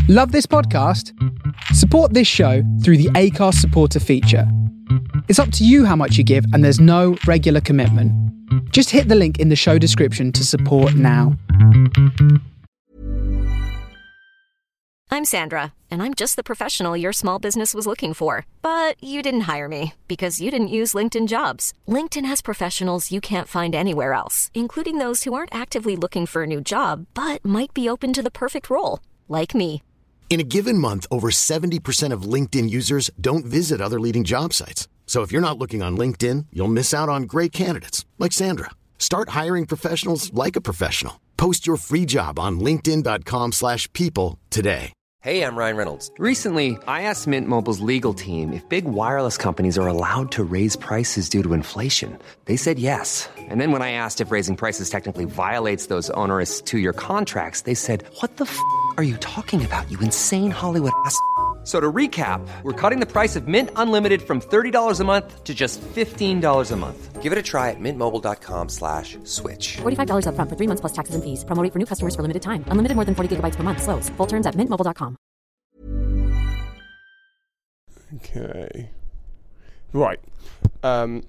Love this podcast? Support this show through the Acast supporter feature. It's up to you how much you give, and there's no regular commitment. Just hit the link in the show description to support now. I'm Sandra, and I'm just the professional your small business was looking for. But you didn't hire me because you didn't use LinkedIn Jobs. LinkedIn has professionals you can't find anywhere else, including those who aren't actively looking for a new job, but might be open to the perfect role, like me. In a given month, over 70% of LinkedIn users don't visit other leading job sites. So if you're not looking on LinkedIn, you'll miss out on great candidates like Sandra. Start hiring professionals like a professional. Post your free job on linkedin.com/people today. Hey, I'm Ryan Reynolds. Recently, I asked Mint Mobile's legal team if big wireless companies are allowed to raise prices due to inflation. They said yes. And then when I asked if raising prices technically violates those onerous two-year contracts, they said, "What the f*** are you talking about, you insane Hollywood ass?" So to recap, we're cutting the price of Mint Unlimited from $30 a month to just $15 a month. Give it a try at mintmobile.com/switch. $45 up front for 3 months plus taxes and fees. Promo rate for new customers for limited time. Unlimited more than 40 gigabytes per month. Slows full terms at mintmobile.com. Okay. Right. Gonna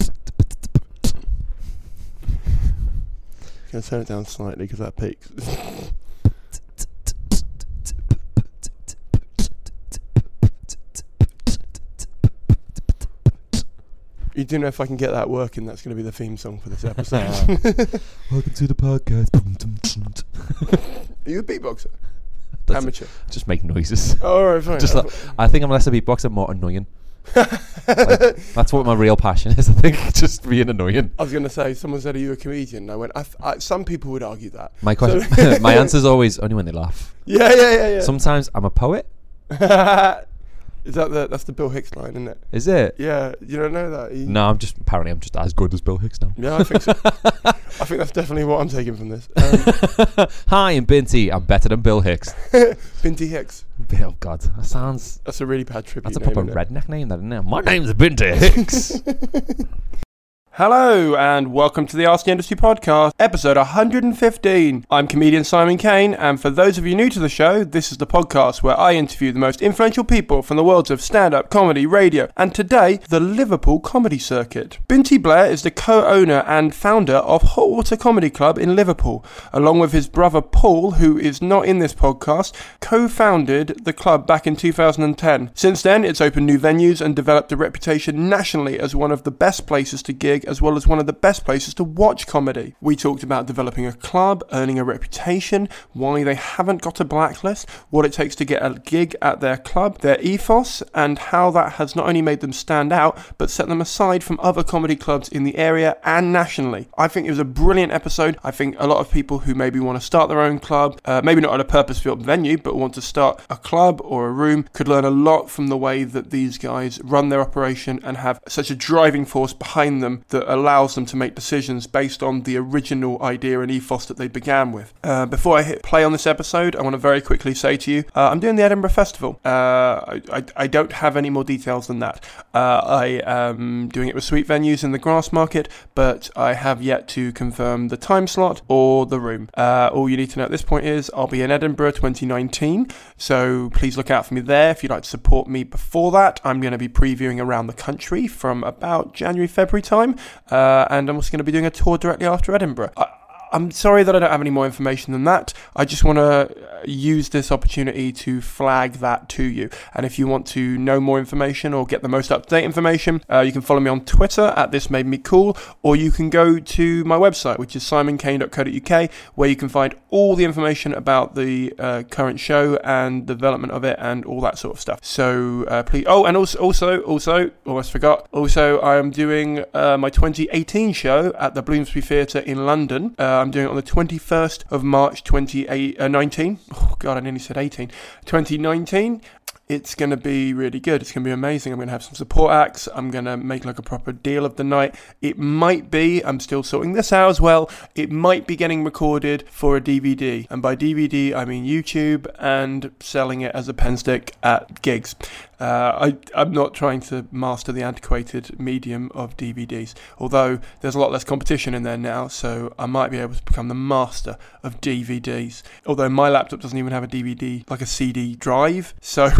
turn it down slightly because that peaks. You do know if I can get that working, that's going to be the theme song for this episode. Welcome to the podcast. Are you a beatboxer? That's Amateur. Just make noises. Oh, all right, fine. Just I think I'm less a beatboxer, I'm more annoying. That's what my real passion is, I think. Just being annoying. I was going to say, someone said, "Are you a comedian?" And I went, some people would argue that. My question, my answer's always only when they laugh. Yeah. Sometimes I'm a poet. Is that's the Bill Hicks line, isn't it? Is it? Yeah, you don't know that? No, I'm just as good as Bill Hicks now. Yeah, I think so. I think that's definitely what I'm taking from this. Hi, I'm Binty. I'm better than Bill Hicks. Binty Hicks. Oh God, that's a really bad tribute. That's a proper redneck name, that isn't it? My name's Binty Hicks. Hello and welcome to the Ask the Industry Podcast, episode 115. I'm comedian Simon Kane, and for those of you new to the show, this is the podcast where I interview the most influential people from the worlds of stand-up, comedy, radio, and today, the Liverpool comedy circuit. Binty Blair is the co-owner and founder of Hot Water Comedy Club in Liverpool, along with his brother Paul, who is not in this podcast, co-founded the club back in 2010. Since then, it's opened new venues and developed a reputation nationally as one of the best places to gig, as well as one of the best places to watch comedy. We talked about developing a club, earning a reputation, why they haven't got a blacklist, what it takes to get a gig at their club, their ethos, and how that has not only made them stand out, but set them aside from other comedy clubs in the area and nationally. I think it was a brilliant episode. I think a lot of people who maybe want to start their own club, maybe not at a purpose-built venue, but want to start a club or a room, could learn a lot from the way that these guys run their operation and have such a driving force behind them that allows them to make decisions based on the original idea and ethos that they began with. Before I hit play on this episode, I want to very quickly say to you, I'm doing the Edinburgh Festival. I don't have any more details than that. I am doing it with Sweet Venues in the Grassmarket, but I have yet to confirm the time slot or the room. All you need to know at this point is I'll be in Edinburgh 2019, so please look out for me there. If you'd like to support me before that, I'm going to be previewing around the country from about January, February time. And I'm also going to be doing a tour directly after Edinburgh. I'm sorry that I don't have any more information than that. I just want to use this opportunity to flag that to you. And if you want to know more information or get the most up-to-date information, you can follow me on Twitter at @ThisMadeMeCool, or you can go to my website, which is simonkane.co.uk, where you can find all the information about the current show and development of it and all that sort of stuff. So please. Oh, and also, almost forgot. Also, I am doing my 2018 show at the Bloomsbury Theatre in London. I'm doing it on the 21st of March 2019. Oh, God, I nearly said 18. 2019. It's going to be really good. It's going to be amazing. I'm going to have some support acts. I'm going to make like a proper deal of the night. It might be, I'm still sorting this out as well, it might be getting recorded for a DVD. And by DVD, I mean YouTube, and selling it as a pen stick at gigs. I'm not trying to master the antiquated medium of DVDs, although there's a lot less competition in there now, so I might be able to become the master of DVDs. Although my laptop doesn't even have a DVD, like a CD drive, so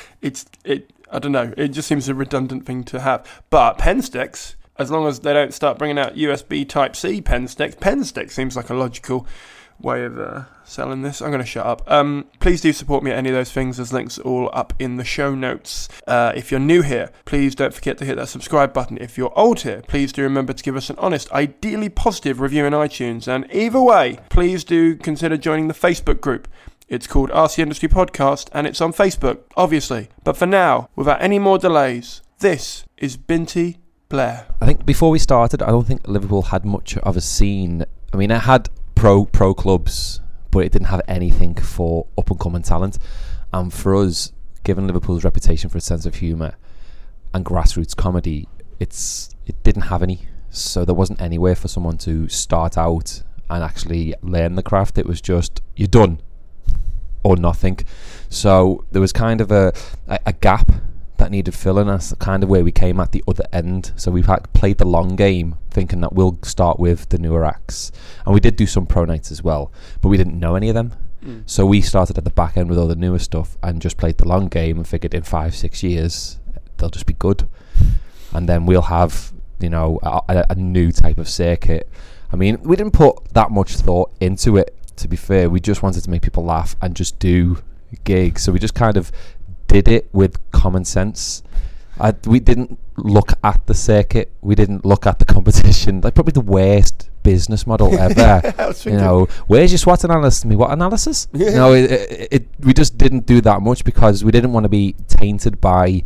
I don't know, it just seems a redundant thing to have. But pen sticks, as long as they don't start bringing out USB Type-C pen stick seems like a logical way of selling this. I'm going to shut up. Please do support me at any of those things. There's links all up in the show notes. If you're new here, please don't forget to hit that subscribe button. If you're old here, please do remember to give us an honest, ideally positive review in iTunes. And either way, please do consider joining the Facebook group. It's called RC Industry Podcast, and it's on Facebook, obviously. But for now, without any more delays, this is Binty Blair. I think before we started, I don't think Liverpool had much of a scene. I mean, it had pro clubs, but it didn't have anything for up-and-coming talent. And for us, given Liverpool's reputation for its sense of humour and grassroots comedy, it didn't have any. So there wasn't anywhere for someone to start out and actually learn the craft. It was just, you're done or nothing. So there was kind of a gap that needed filling. That's kind of where we came at the other end. So we've played the long game, thinking that we'll start with the newer acts, and we did do some pro nights as well, but we didn't know any of them. So we started at the back end with all the newer stuff and just played the long game and figured in 5-6 years they'll just be good, and then we'll have, you know, a new type of circuit. I mean, we didn't put that much thought into it, to be fair. We just wanted to make people laugh and just do gigs, so we just kind of did it with common sense. We didn't look at the circuit, we didn't look at the competition. Like, probably the worst business model ever. You know, where's your SWOT analysis? What analysis? You know, we just didn't do that much because we didn't want to be tainted by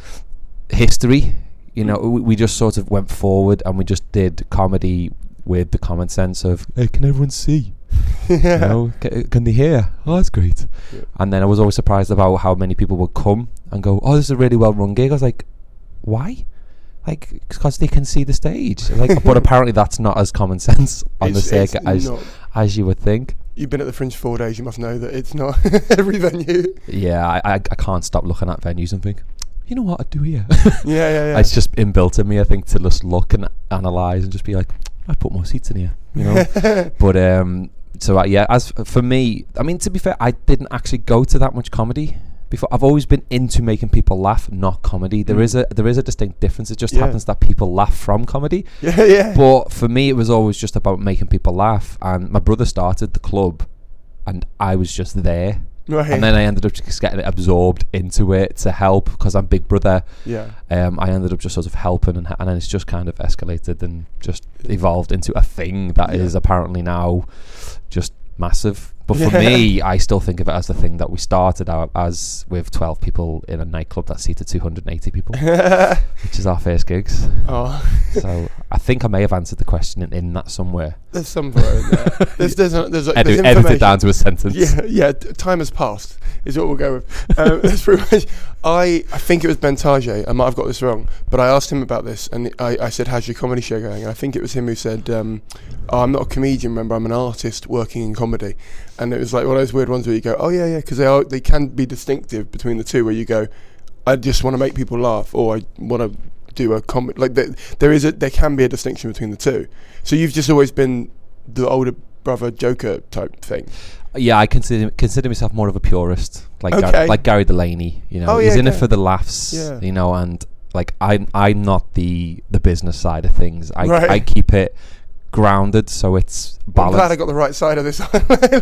history. You know, we just sort of went forward and we just did comedy with the common sense of, hey, can everyone see? You know, can they hear? Oh, that's great. Yeah. And then I was always surprised about how many people would come and go, oh, this is a really well run gig. I was like, why? Like, because they can see the stage. Like, but apparently that's not as common sense on the circuit as you would think. You've been at the Fringe 4 days, you must know that it's not every venue. Yeah, I can't stop looking at venues and think, you know what I do here? Yeah. It's just inbuilt in me, I think, to just look and analyse and just be like, I put more seats in here, you know. But so yeah, as for me, I mean, to be fair, I didn't actually go to that much comedy before. I've always been into making people laugh, not comedy. There is a distinct difference. It just happens that people laugh from comedy. Yeah. But for me, it was always just about making people laugh. And my brother started the club, and I was just there. Right. And then I ended up just getting absorbed into it to help because I'm big brother. Yeah. I ended up just sort of helping, and then it's just kind of escalated and just evolved into a thing that is apparently now just massive. But for me, I still think of it as the thing that we started out as, with 12 people in a nightclub that seated 280 people, which is our first gigs. Oh. So I think I may have answered the question in that somewhere. There's somewhere in there. There's edited down to a sentence. Yeah. Time has passed is what we'll go with. That's pretty much. I think it was Ben Tajay. I might have got this wrong, but I asked him about this, and I said, "How's your comedy show going?" And I think it was him who said, "I'm not a comedian. Remember, I'm an artist working in comedy." And it was like one of those weird ones where you go, "Oh yeah," because they can be distinctive between the two. Where you go, "I just want to make people laugh," or "I want to do a comedy." Like there can be a distinction between the two. So you've just always been the older brother joker type thing. Yeah, I consider myself more of a purist, like Gary Delaney. You know, he's in it for the laughs. Yeah. You know, and like I'm not the business side of things. I keep it grounded, so it's balanced. I'm glad I got the right side of this.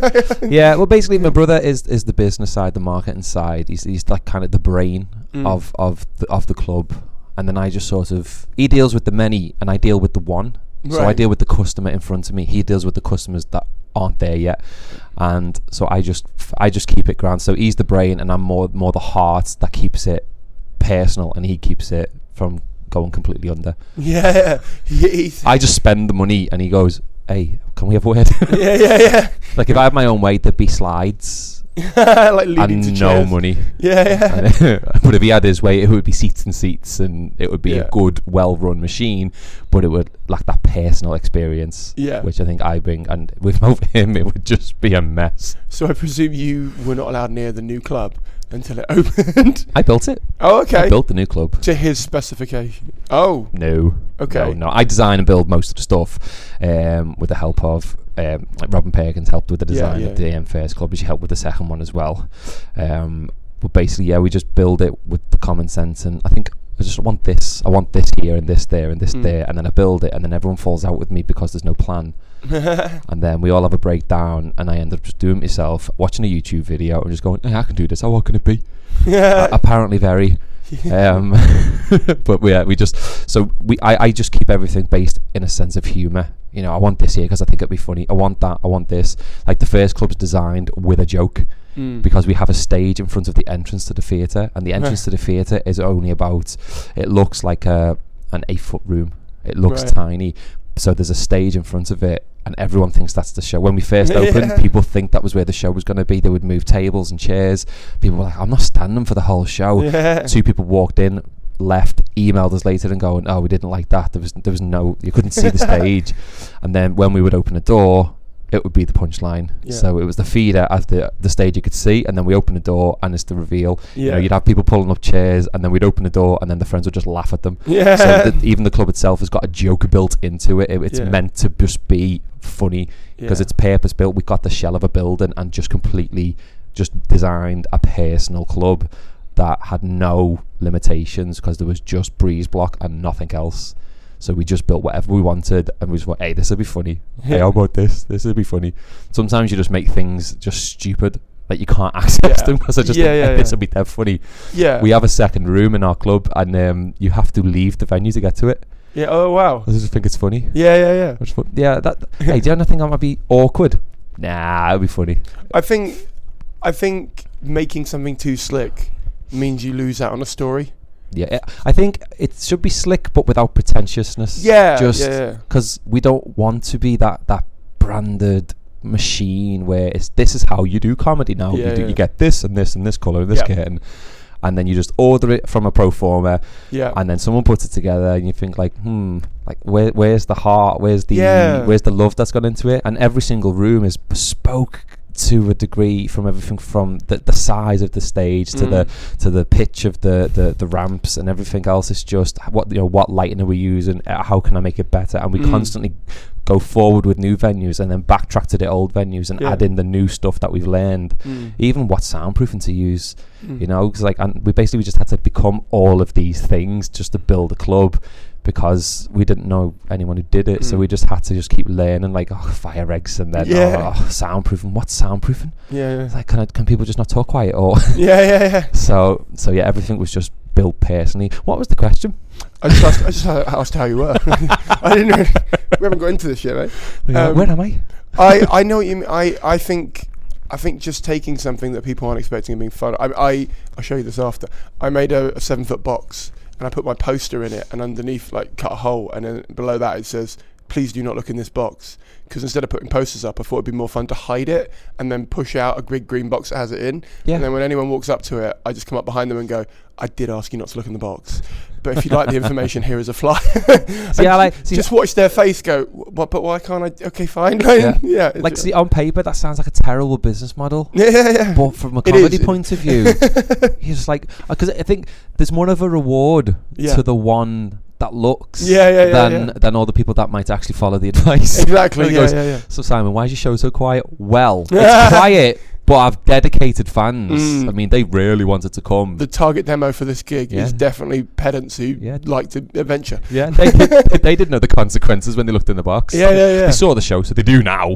Yeah, well, basically, my brother is the business side, the marketing side. He's like kind of the brain of the club, and then I just sort of, he deals with the many, and I deal with the one. Right. So I deal with the customer in front of me. He deals with the customers that aren't there yet, and so I just keep it grounded. So he's the brain, and I'm more the heart that keeps it personal, and he keeps it from going completely under. Yeah. I just spend the money, and he goes, "Hey, can we have a word?" Yeah. Like if I had my own way, there'd be slides like leading to and chairs. no money. Yeah. But if he had his way, it would be seats and seats, and it would be Yeah. a good, well-run machine. But it would lack that personal experience, Yeah. which I think I bring. And without him, it would just be a mess. So I presume you were not allowed near the new club until it opened. I built it. Oh, okay. I built the new club. To his specification. Oh, No. Okay. No. I design and build most of the stuff with the help of like Robin Perkins helped with the design yeah. of the first club, but she helped with the second one as well. But basically, yeah, we just build it with the common sense, and I think I just want this. I want this here and this there and this there, and then I build it, and then everyone falls out with me because there's no plan. And then we all have a breakdown, and I end up just doing it myself, watching a YouTube video and just going, hey, I can do this. How hard can it be? Apparently very. But I just keep everything based in a sense of humour. You know, I want this here because I think it'd be funny. I want that. I want this. Like the first club's designed with a joke, because we have a stage in front of the entrance to the theatre, and the entrance to the theatre is only about. It looks like an 8-foot room. It looks tiny. So there's a stage in front of it, and everyone thinks that's the show. When we first opened, people think that was where the show was going to be. They would move tables and chairs. People were like, I'm not standing for the whole show. Yeah. 2 people walked in, left, emailed us later and going, oh, we didn't like that. There was no, you couldn't see the stage. And then when we would open a door, it would be the punchline. Yeah. So it was the feeder as the stage you could see, and then we open the door and it's the reveal. Yeah. You know, you'd have people pulling up chairs, and then we'd open the door and then the friends would just laugh at them. Yeah. So even the club itself has got a joke built into it. It's meant to just be funny because it's purpose built. We got the shell of a building and just completely just designed a personal club that had no limitations because there was just breeze block and nothing else. So we just built whatever we wanted, and we just went, hey, this will be funny. Hey, how about this? This will be funny. Sometimes you just make things just stupid, like you can't access them, because I just think, hey, this will be dead funny. Yeah. We have a second room in our club, and you have to leave the venue to get to it. Yeah. Oh, wow. I just think it's funny. Yeah. Yeah. Hey, do you think that might be awkward? Nah, it'll be funny. I think making something too slick means you lose out on a story. Yeah, I think it should be slick, but without pretentiousness. Yeah, just because we don't want to be that branded machine where this is how you do comedy now. You get this and this and this colour and this curtain, and then you just order it from a pro forma. Yeah, and then someone puts it together, and you think like, where's the heart? Where's the love that's gone into it? And every single room is bespoke to a degree, from everything from the size of the stage to the pitch of the ramps and everything else. It's just what lighting are we using, how can I make it better, and we constantly go forward with new venues and then backtrack to the old venues and add in the new stuff that we've learned, even what soundproofing to use, because we just had to become all of these things just to build a club, because we didn't know anyone who did it, so we just had to keep learning, like fire regs, and then soundproofing. What's soundproofing? It's like, can people just not talk quiet? Or So everything was just built personally. What was the question? I just asked how you were. I didn't know. We haven't got into this yet, right? Where am I? I know what you mean. I think just taking something that people aren't expecting and being fun. I'll show you this after. I made a 7-foot box, and I put my poster in it, and underneath, cut a hole, and then below that it says, please do not look in this box. Because instead of putting posters up, I thought it'd be more fun to hide it and then push out a big green box that has it in. And then when anyone walks up to it, I just come up behind them and go, I did ask you not to look in the box, but if you'd like the information, here is a flyer. Just watch their face go, what? But why can't I? Okay, fine. See, on paper that sounds like a terrible business model. Yeah. But from a comedy point of view, you're just like, because I think there's more of a reward to the one that looks than all the people that might actually follow the advice. Exactly. So Simon, why is your show so quiet? Well, it's quiet, but I've dedicated fans. I mean, they really wanted to come. The target demo for this gig is definitely pedants who like to adventure. Yeah, they didn't know the consequences when they looked in the box. They saw the show, so they do now.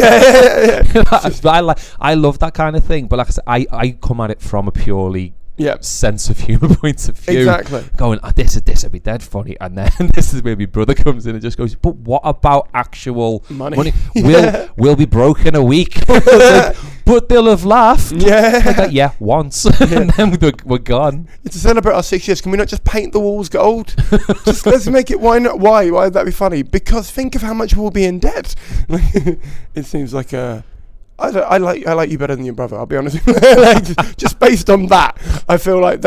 I love that kind of thing, but like I said, I come at it from a purely sense of humour point of view. Exactly. Going, this would be dead funny, and then this is where my brother comes in and just goes, but what about actual money? We'll be broke in a week. But they'll have laughed. Once. And then we're gone. To celebrate our 6 years, can we not just paint the walls gold? Just let's make it. Why not? Why would that be funny? Because think of how much we'll be in debt. It seems like a I like you better than your brother. I'll be honest with you. Like, just based on that, I feel like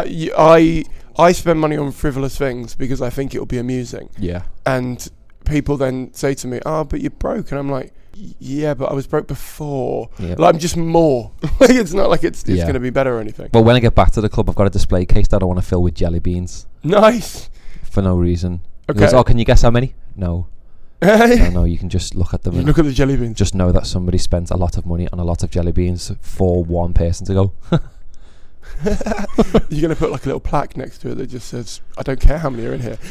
I spend money on frivolous things because I think it'll be amusing. Yeah. And people then say to me, "Oh, but you're broke," and I'm like, "Yeah, but I was broke before. Yeah. Like, I'm just more." Like, it's not like it's going to be better or anything. But when I get back to the club, I've got a display case that I want to fill with jelly beans. Nice. For no reason. Okay. He goes, "Oh, can you guess how many?" No. No, you can just look at them. You look at the jelly beans. Just know that somebody spent a lot of money on a lot of jelly beans for one person to go. You're going to put like a little plaque next to it that just says, "I don't care how many are in here."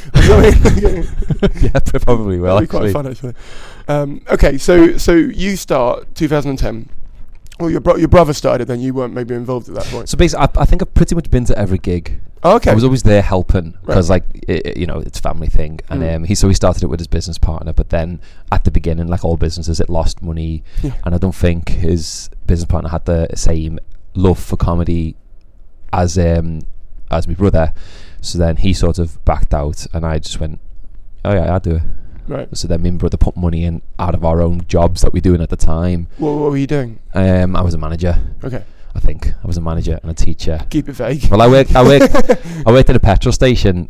Yeah, probably will. That'd be quite fun, actually. Okay, so you start 2010. Well, your brother started, then you weren't maybe involved at that point. So basically, I think I've pretty much been to every gig. Oh, okay. I was always there helping because, like, it's a family thing. And he started it with his business partner, but then at the beginning, like all businesses, it lost money, and I don't think his business partner had the same love for comedy as my brother. So then he sort of backed out, and I just went, "Oh yeah, I'll do it." Right. So then me and brother put money in out of our own jobs that we were doing at the time. What were you doing? I was a manager. Okay. I think I was a manager and a teacher. Keep it vague. Well, I worked at a petrol station,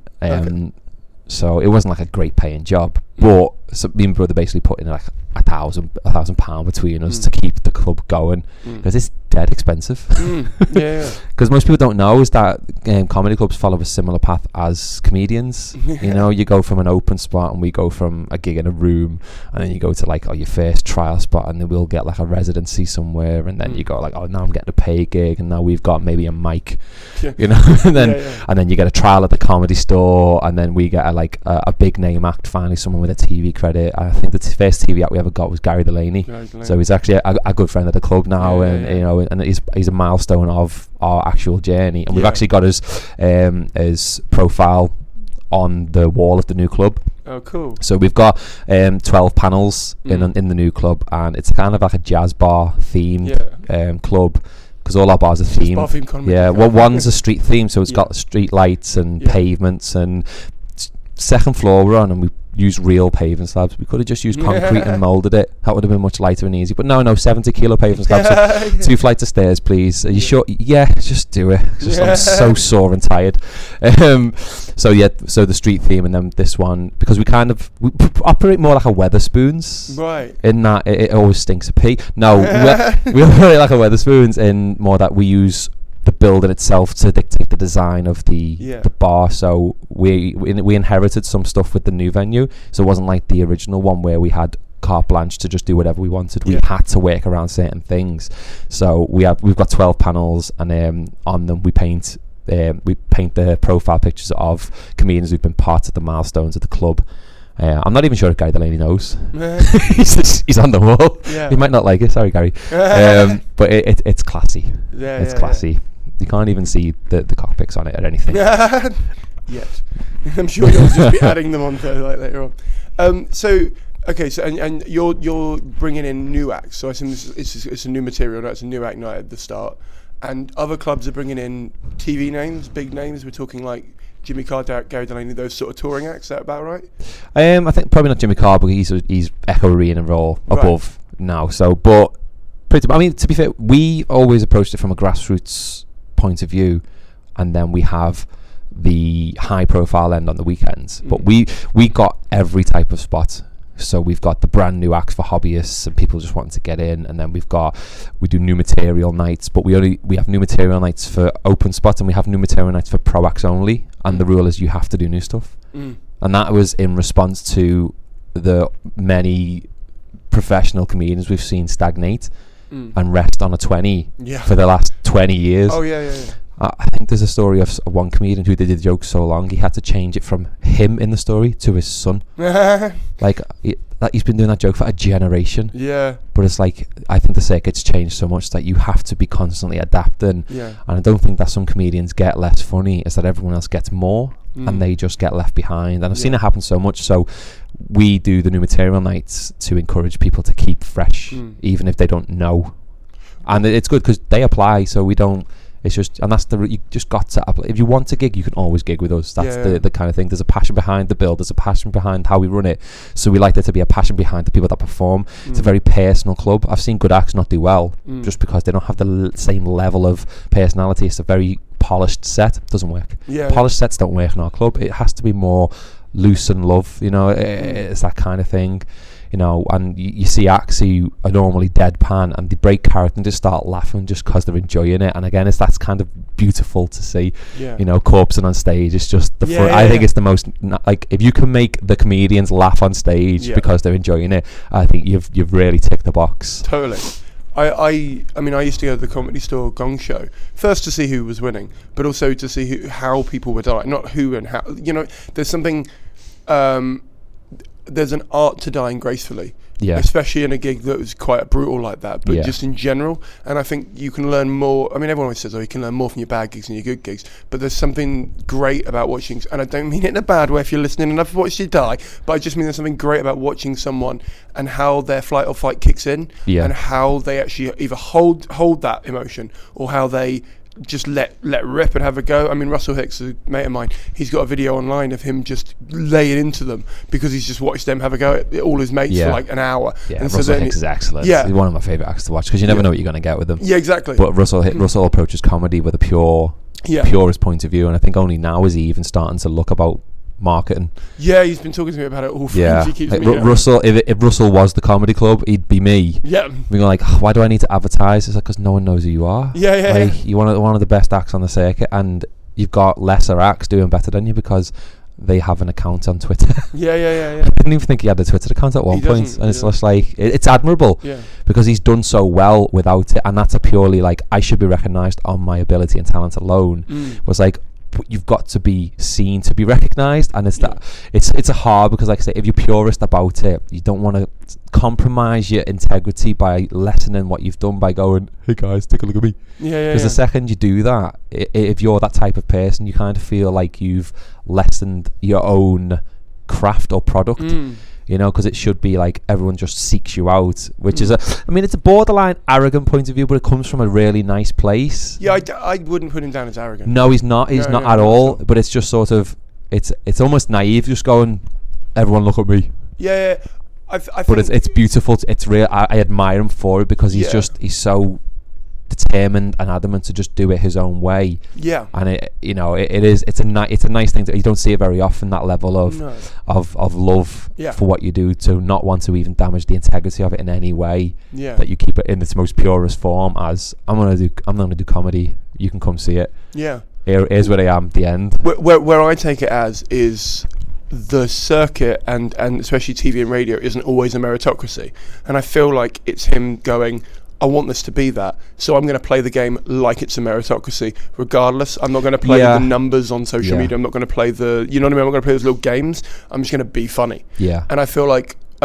so it wasn't like a great paying job. But so me and brother basically put in like £1,000 between us to keep the club going because it's dead expensive. Yeah. Because most people don't know is that comedy clubs follow a similar path as comedians. You know, you go from an open spot, and we go from a gig in a room, and then you go to like your first trial spot, and then we'll get like a residency somewhere, and then you go like, "Oh, now I'm getting a pay gig, and now we've got maybe a mic," you know, and then you get a trial at the Comedy Store, and then we get a big name act, finally someone with a TV credit. I think the first TV act we ever got was Gary Delaney. So he's actually a good friend of the club now, you know, and he's a milestone of our actual journey, and we've actually got his profile on the wall of the new club. Oh, cool. So we've got 12 panels in the new club, and it's kind of like a jazz bar themed club, because all our bars are themed. Bar theme comedy. Yeah, well, one's a street theme, so it's got street lights and pavements, and second floor we're on, and we use real paving slabs. We could have just used concrete and moulded it. That would have been much lighter and easy. But no, 70 kilo paving slabs. So 2 flights of stairs, please. Are you sure? Yeah, just do it. I'm so sore and tired. So the street theme, and then this one, because we operate more like a Weatherspoons. Right. In that it always stinks of pee. No, we operate like a Weatherspoons in more that we use the building itself to dictate the design of the bar. So we inherited some stuff with the new venue, so it wasn't like the original one where we had carte blanche to just do whatever we wanted. We had to work around certain things. So we've got 12 panels, and on them we paint the profile pictures of comedians who've been part of the milestones of the club. I'm not even sure if Gary Delaney knows. He's on the wall. He might not like it. Sorry, Gary. But it's classy. It's classy. You can't even see the cockpits on it or anything. Yes. I'm sure you'll just be adding them on later on. So you're bringing in new acts. So I assume it's a new material. It's a new act night at the start. And other clubs are bringing in TV names, big names. We're talking like Jimmy Carr, Gary Delaney, those sort of touring acts. Is that about right? I think probably not Jimmy Carr, but he's Echo Arena and all above now. So, but I mean, to be fair, we always approached it from a grassroots point of view, and then we have the high profile end on the weekends. But we got every type of spot. So we've got the brand new acts for hobbyists and people just wanting to get in, and then we do new material nights, but we have new material nights for open spots, and we have new material nights for pro acts only, and the rule is you have to do new stuff. And that was in response to the many professional comedians we've seen stagnate and rest on a 20 for the last 20 years. Oh yeah. I think there's a story of one comedian who did the joke so long he had to change it from him in the story to his son. Like he's been doing that joke for a generation. Yeah. But it's like, I think the circuit's changed so much that you have to be constantly adapting. Yeah. And I don't think that some comedians get less funny. It's that everyone else gets more and they just get left behind. And I've seen it happen so much. So we do the new material nights to encourage people to keep fresh, even if they don't know. And it's good because they apply, so we don't. It's just, and that's you just got to, if you want to gig, you can always gig with us. That's Yeah. the kind of thing. There's a passion behind the build, there's a passion behind how we run it, so we like there to be a passion behind the people that perform. It's a very personal club. I've seen good acts not do well just because they don't have the same level of personality. It's a very polished set. Doesn't work. Polished sets don't work in our club. It has to be more loose and love, you know. It's that kind of thing, you know. And you see acts who are normally deadpan and they break character and just start laughing just because they're enjoying it. And again, that's kind of beautiful to see. You know, corpsing on stage. It's just the fun. I think it's the most, like, if you can make the comedians laugh on stage because they're enjoying it, I think you've really ticked the box. Totally. I mean, I used to go to the Comedy Store Gong Show first to see who was winning, but also to see how people were dying, not who and how. You know, there's something. There's an art to dying gracefully, especially in a gig that was quite brutal like that, but just in general. And I think you can learn more. I mean, everyone always says, you can learn more from your bad gigs than your good gigs, but there's something great about watching, and I don't mean it in a bad way if you're listening enough to watch you die, but I just mean there's something great about watching someone and how their flight or fight kicks in, and how they actually either hold that emotion or how they just let rip and have a go. I mean, Russell Hicks, a mate of mine, he's got a video online of him just laying into them because he's just watched them have a go at all his mates for like an hour. And Russell Hicks is excellent. He's one of my favourite acts to watch because you never know what you're going to get with him. Exactly. But Russell approaches comedy with a purest point of view, and I think only now is he even starting to look about marketing. He's been talking to me about it all. He keeps like Russell, if Russell was the comedy club, he'd be me. Being like, why do I need to advertise? It's like, because no one knows who you are. You're one of the best acts on the circuit, and you've got lesser acts doing better than you because they have an account on Twitter. I didn't even think he had a Twitter account at one point, and it's just like, it's admirable because he's done so well without it, and that's a purely like, I should be recognised on my ability and talent alone. Was like, you've got to be seen to be recognised, and it's a hard, because like I say, if you're purist about it, you don't want to compromise your integrity by lessening what you've done by going, hey guys, take a look at me. Because the second you do that, if you're that type of person, you kind of feel like you've lessened your own craft or product. You know, because it should be like everyone just seeks you out, which is it's a borderline arrogant point of view, but it comes from a really nice place. I wouldn't put him down as arrogant. No, he's not. He's not at all. But it's just sort of, it's almost naive, just going, everyone look at me. I but it's beautiful. It's real. I admire him for it because he's so determined and adamant to just do it his own way. And it's a nice thing that you don't see it very often, that level of love for what you do, to not want to even damage the integrity of it in any way. That you keep it in its most purest form, as I'm gonna do comedy, you can come see it. Here's where I am at the end. Where I take it as is the circuit and especially TV and radio isn't always a meritocracy, and I feel like it's him going, I want this to be that, so I'm going to play the game like it's a meritocracy regardless. I'm not going to play the numbers on social media. I'm not going to play I'm not going to play those little games. I'm just going to be funny. And I feel like, he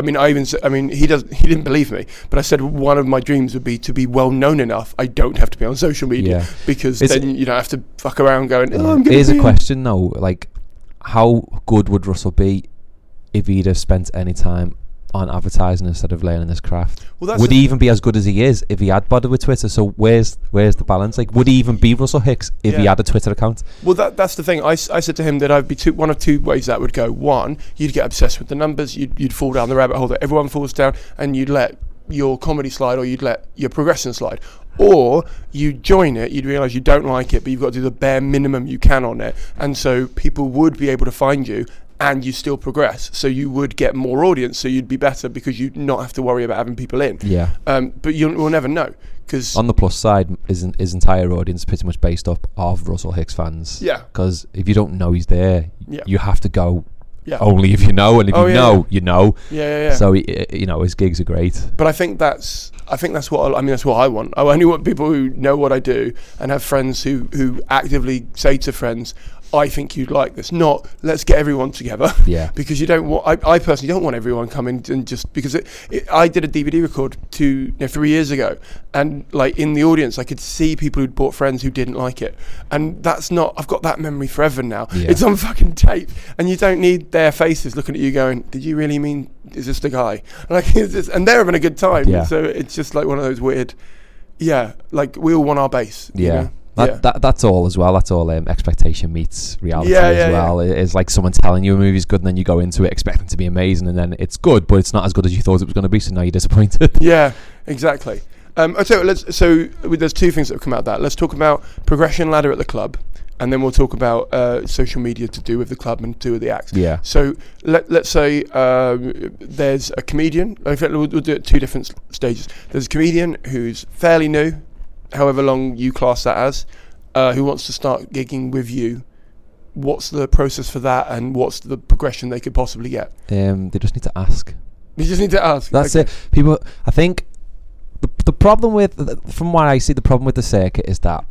didn't believe me, but I said one of my dreams would be to be well known enough I don't have to be on social media, because then you don't have to fuck around going, I'm going to Here's a question though, like, how good would Russell be if he'd have spent any time on advertising instead of learning this craft? Would he even be as good as he is if he had bothered with Twitter? So where's the balance? Like, would he even be Russell Hicks if he had a Twitter account? Well, that's the thing. I said to him that I'd be one of two ways that would go. One, you'd get obsessed with the numbers, you'd fall down the rabbit hole that everyone falls down, and you'd let your comedy slide, or you'd let your progression slide. Or you'd join it, you'd realise you don't like it, but you've got to do the bare minimum you can on it, and so people would be able to find you, and you still progress, so you would get more audience, so you'd be better because you'd not have to worry about having people in. But we'll never know, because on the plus side, his entire audience is pretty much based up of Russell Hicks fans. Because if you don't know he's there, you have to go only if you know, and if you know. So his gigs are great. But I think that's what that's what I want. I only want people who know what I do and have friends who actively say to friends, I think you'd like this, not let's get everyone together. Because you don't want, I personally don't want everyone coming and just, because I did a DVD record 3 years ago, and like in the audience I could see people who'd brought friends who didn't like it, and that's not, I've got that memory forever now. It's on fucking tape, and you don't need their faces looking at you going, did you really mean, is this the guy? Like, and they're having a good time. So it's just like one of those weird, like we all want our base. You know? That's all as well. That's all expectation meets reality as well. It's like someone telling you a movie's good and then you go into it expecting to be amazing and then it's good, but it's not as good as you thought it was going to be, so now you're disappointed. Yeah, exactly. So there's two things that have come out of that. Let's talk about progression ladder at the club, and then we'll talk about social media to do with the club and to do with the acts. Yeah. So let's say there's a comedian. In fact, we'll do it at two different stages. There's a comedian who's fairly new, however long you class that as, who wants to start gigging with you. What's the process for that, and what's the progression they could possibly get? They just need to ask. You just need to ask. That's it. People, I think, the problem with, from what I see, the problem with the circuit is that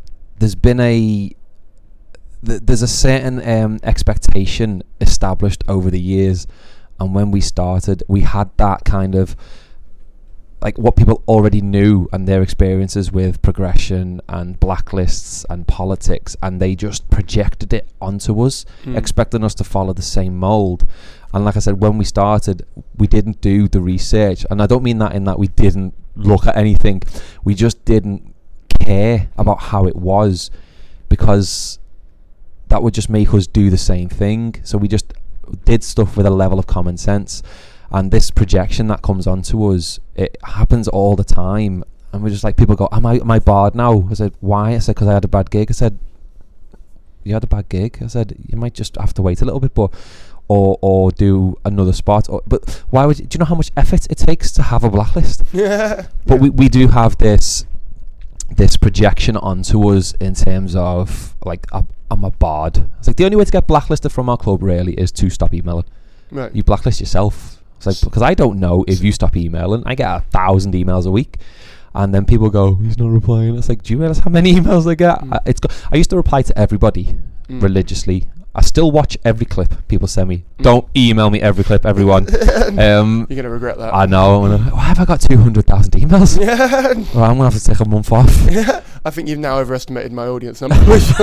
there's a certain expectation established over the years, and when we started, we had that kind of like what people already knew and their experiences with progression and blacklists and politics, and they just projected it onto us, expecting us to follow the same mold. And like I said, when we started, we didn't do the research, and I don't mean that in that we didn't look at anything, we just didn't care about how it was, because that would just make us do the same thing. So we just did stuff with a level of common sense, and this projection that comes onto us, it happens all the time, and we're just like, people go, am I barred now? I said, why? I said, because I had a bad gig. I said, you had a bad gig? I said, you might just have to wait a little bit, but or do another spot, but why would you, do you know how much effort it takes to have a blacklist? Yeah. But we do have this projection onto us in terms of like, I'm a bard. It's like the only way to get blacklisted from our club really is to stop emailing. Right. You blacklist yourself. It's like, because I don't know if you stop emailing. I get 1,000 emails a week, and then people go, he's not replying. It's like, do you realize how many emails I get? I used to reply to everybody religiously. I still watch every clip people send me. Don't email me every clip, everyone. You're going to regret that. I know. Why have I got 200,000 emails? Yeah. Well, I'm going to have to take a month off. Yeah. I think you've now overestimated my audience number.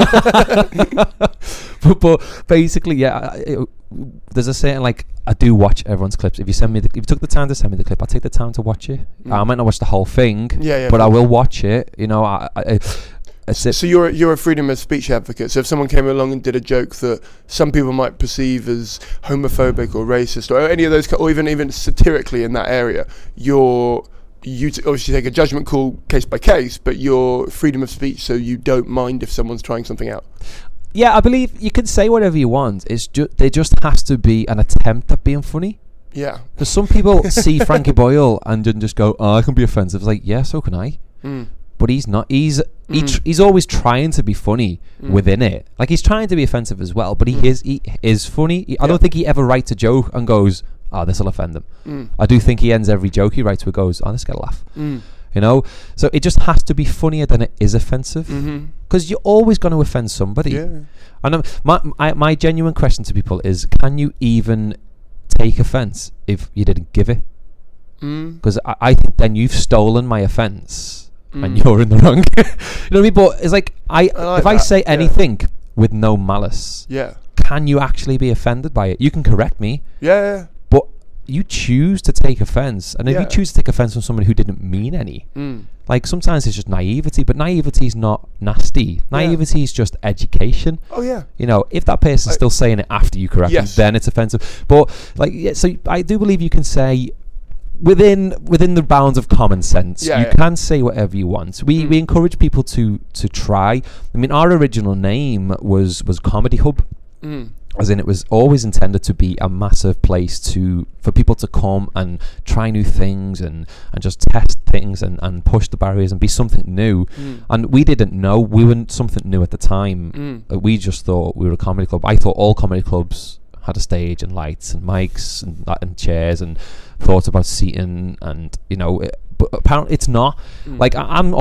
but basically, there's a certain, like, I do watch everyone's clips. If you took the time to send me the clip, I take the time to watch it. I might not watch the whole thing, but I will watch it. You know, So you're a freedom of speech advocate. So if someone came along and did a joke that some people might perceive as homophobic or racist or any of those, or even satirically in that area, you obviously take a judgment call case by case, but your freedom of speech, so you don't mind if someone's trying something out. Yeah, I believe you can say whatever you want. There just has to be an attempt at being funny. Yeah. Because some people see Frankie Boyle and just go, "Oh, I can be offensive." It's like, yeah, so can I. But he's not. He's always trying to be funny within it. Like, he's trying to be offensive as well, but he is funny. I don't think he ever writes a joke and goes, "Oh, this will offend them." I do think he ends every joke he writes with goes, "Oh, this get a laugh." You know, so it just has to be funnier than it is offensive, because you're always going to offend somebody. Yeah. And my genuine question to people is, can you even take offense if you didn't give it? Because I think then you've stolen my offense. And you're in the wrong. You know what I mean? But it's like, if I say anything with no malice, can you actually be offended by it? You can correct me. Yeah. But you choose to take offense. And if you choose to take offense from someone who didn't mean any, like, sometimes it's just naivety, but naivety is not nasty. Naivety is just education. Oh, yeah. You know, if that person's still saying it after you correct them, then it's offensive. But, like, so I do believe you can say, within the bounds of common sense, you can say whatever you want. We encourage people to try. I mean, our original name was Comedy Hub, as in it was always intended to be a massive place for people to come and try new things and just test things and push the barriers and be something new. And we didn't know we weren't something new at the time. We just thought we were a comedy club. I thought all comedy clubs had a stage and lights and mics and chairs, and thought about seating, and you know, but apparently it's not. Like, I'm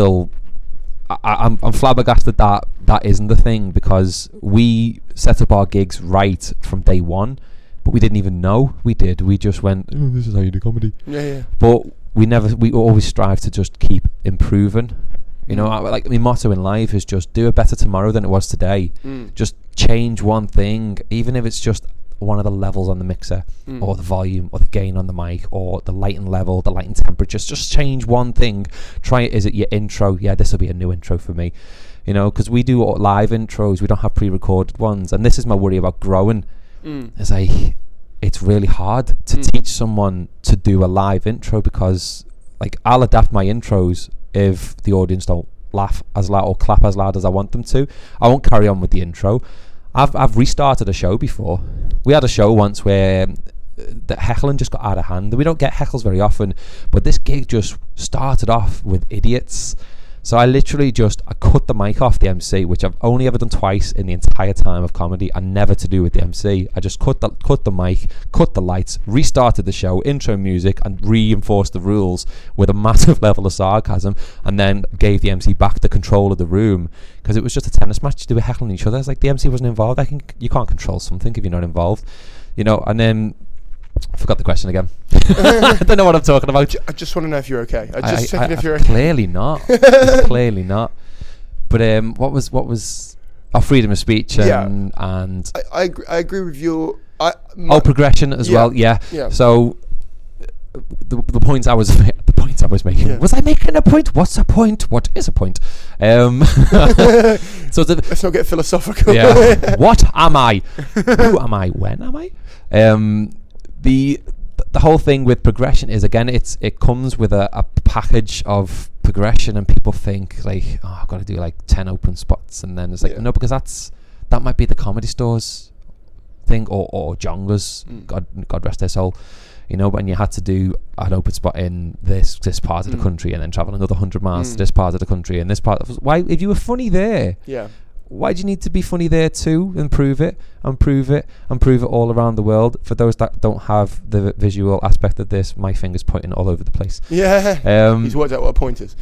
flabbergasted that isn't the thing, because we set up our gigs right from day one, but we didn't even know we did. We just went, "Oh, this is how you do comedy." Yeah. But we always strive to just keep improving. You know, like, my motto in life is just do it better tomorrow than it was today. Just change one thing, even if it's just one of the levels on the mixer, or the volume, or the gain on the mic, or the lighting level, the lighting temperature. Just change one thing. Try it. Is it your intro? Yeah, this will be a new intro for me. You know, because we do live intros, we don't have pre-recorded ones, and this is my worry about growing. Is it's really hard to teach someone to do a live intro, because like I'll adapt my intros if the audience don't laugh as loud or clap as loud as I want them to. I won't carry on with the intro. I've restarted a show before. We had a show once where the heckling just got out of hand. We don't get heckles very often, but this gig just started off with idiots. So I literally I cut the mic off the MC, which I've only ever done twice in the entire time of comedy, and never to do with the MC. I just cut the mic, cut the lights, restarted the show, intro music, and reinforced the rules with a massive level of sarcasm, and then gave the MC back the control of the room, because it was just a tennis match. They were heckling each other. It's like the MC wasn't involved. You can't control something if you're not involved, you know. And then I forgot the question again. I don't know what I'm talking about. I just want to know if you're okay. I just checking if you're okay. Clearly not. Clearly not. But what was our freedom of speech and I agree with your progression as well. Yeah. So the points I was making. Yeah. Was I making a point? What's a point? What is a point? So let's not get philosophical. Yeah. What am I? Who am I? When am I? The whole thing with progression is, again, it comes with a package of progression, and people think like, oh, I've got to do like 10 open spots, and then it's like, no, because that might be the Comedy Store's thing, or Jonga's, God rest their soul, you know. When you had to do an open spot in this part of the country, and then travel another 100 miles to this part of the country, and this part why, if you were funny there, why do you need to be funny there too, and prove it all around the world? For those that don't have the visual aspect of this, my finger's pointing all over the place. He's worked out what a point is.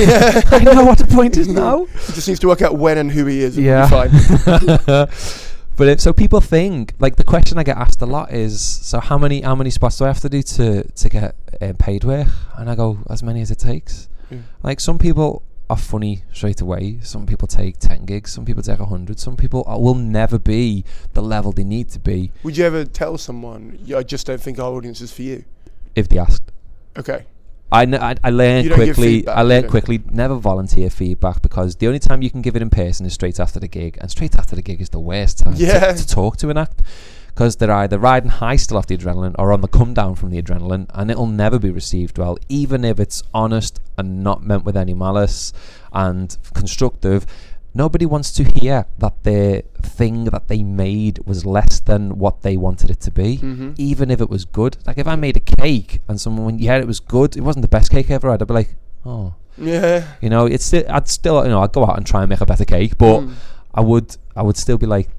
I know what a point is now. He just needs to work out when and who he is, and we'll be fine. But so people think, like, the question I get asked a lot is, so how many spots do I have to do to get paid work? And I go, as many as it takes. Like, some people are funny straight away. Some people take 10 gigs. Some people take 100. Some people will never be the level they need to be. Would you ever tell someone, I just don't think our audience is for you? If they asked. Okay. I learned quickly. I learned quickly. Never volunteer feedback, because the only time you can give it in person is straight after the gig, and straight after the gig is the worst time to talk to an act, because they're either riding high still off the adrenaline or on the come down from the adrenaline, and it'll never be received well, even if it's honest and not meant with any malice and constructive. Nobody wants to hear that their thing that they made was less than what they wanted it to be, even if it was good. Like, if I made a cake and someone went, it was good, it wasn't the best cake ever, I'd be like, oh. Yeah. You know, I'd still, you know, I'd go out and try and make a better cake, but I would still be like,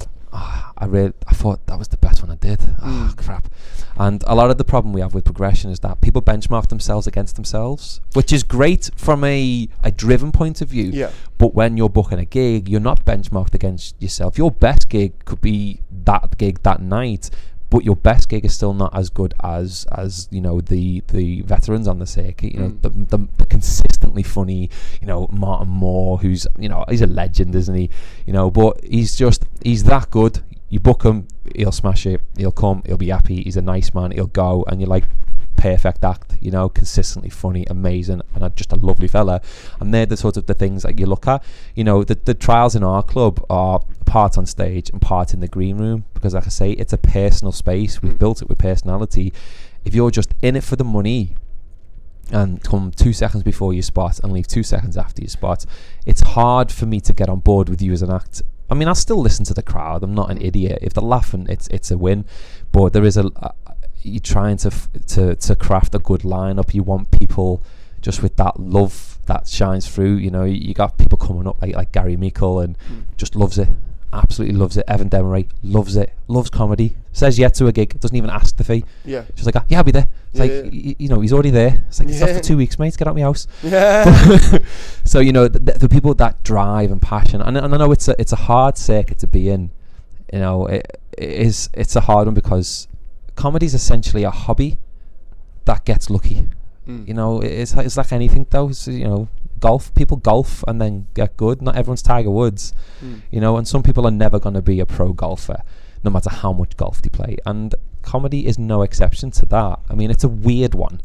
I thought that was the best one I did. Oh, crap. And a lot of the problem we have with progression is that people benchmark themselves against themselves, which is great from a driven point of view. Yeah. But when you're booking a gig, you're not benchmarked against yourself. Your best gig could be that gig that night, but your best gig is still not as good as you know, the veterans on the circuit. You know, the consistently funny, you know, Martin Moore, who's, you know, he's a legend, isn't he? You know, but he's that good. You book him, he'll smash it, he'll come, he'll be happy, he's a nice man, he'll go, and you're like, perfect act, you know, consistently funny, amazing, and just a lovely fella. And they're the sort of the things that you look at. You know, the trials in our club are part on stage and part in the green room, because, like I say, it's a personal space. We've built it with personality. If you're just in it for the money and come 2 seconds before you spot and leave 2 seconds after you spot, it's hard for me to get on board with you as an act. I mean, I still listen to the crowd. I'm not an idiot. If they're laughing, it's a win. But there is you're trying to craft a good lineup. You want people just with that love that shines through. You know, you got people coming up like Gary Meikle, and just loves it. Absolutely loves it. Evan Demeray loves it. Loves comedy. Says yes to a gig. Doesn't even ask the fee. Yeah. Just like, I'll be there. It's like, you know, he's already there. It's like, it's not for 2 weeks, mate. Get out of my house. Yeah. So, you know, the people that drive and passion, and I know it's a hard circuit to be in. You know, it's a hard one, because comedy is essentially a hobby that gets lucky. You know, it's like anything though. So, you know, people golf and then get good. Not everyone's Tiger Woods. You know, and some people are never going to be a pro golfer, no matter how much golf they play. And comedy is no exception to that. I mean, it's a weird one.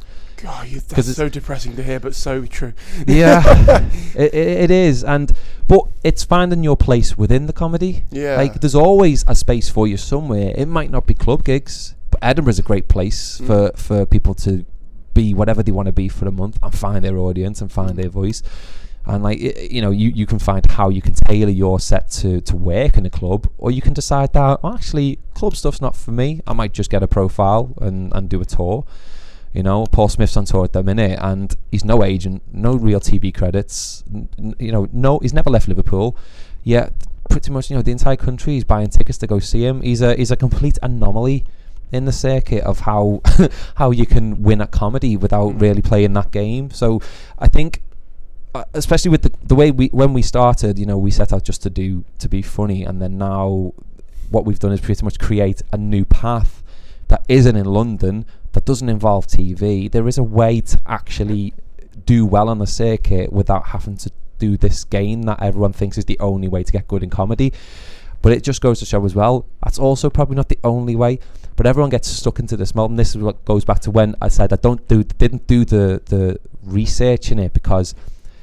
God, that's so depressing to hear, but so true. Yeah, it is, but it's finding your place within the comedy. Yeah, like there's always a space for you somewhere. It might not be club gigs, but Edinburgh's a great place for people to be whatever they want to be for a month and find their audience and find their voice. And like you can find how you can tailor your set to work in a club, or you can decide that actually club stuff's not for me. I might just get a profile and do a tour. Paul Smith's on tour at the minute, and he's no agent, no real TV credits. No, he's never left Liverpool. Yet pretty much the entire country is buying tickets to go see him. He's a complete anomaly in the circuit of how how you can win at comedy without really playing that game. So I think, especially with the way when we started, we set out just to be funny, and then now what we've done is pretty much create a new path that isn't in London, that doesn't involve TV. There is a way to actually do well on the circuit without having to do this game that everyone thinks is the only way to get good in comedy. But it just goes to show as well, that's also probably not the only way. But everyone gets stuck into this mold, and this is what goes back to when I said I didn't do the research in it, because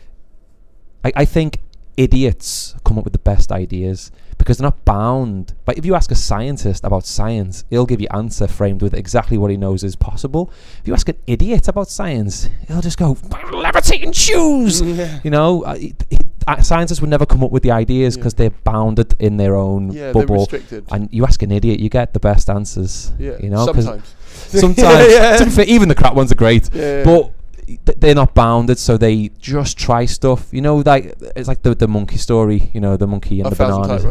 I think idiots come up with the best ideas because they're not bound. But if you ask a scientist about science, he'll give you an answer framed with exactly what he knows is possible. If you ask an idiot about science, he'll just go, levitating shoes! Scientists would never come up with the ideas because they're bounded in their own bubble. They're restricted. And you ask an idiot, you get the best answers. Yeah, sometimes. Yeah. To be fair, even the crap ones are great. Yeah. But they're not bounded, so they just try stuff. Like it's like the monkey story. The monkey and the bananas.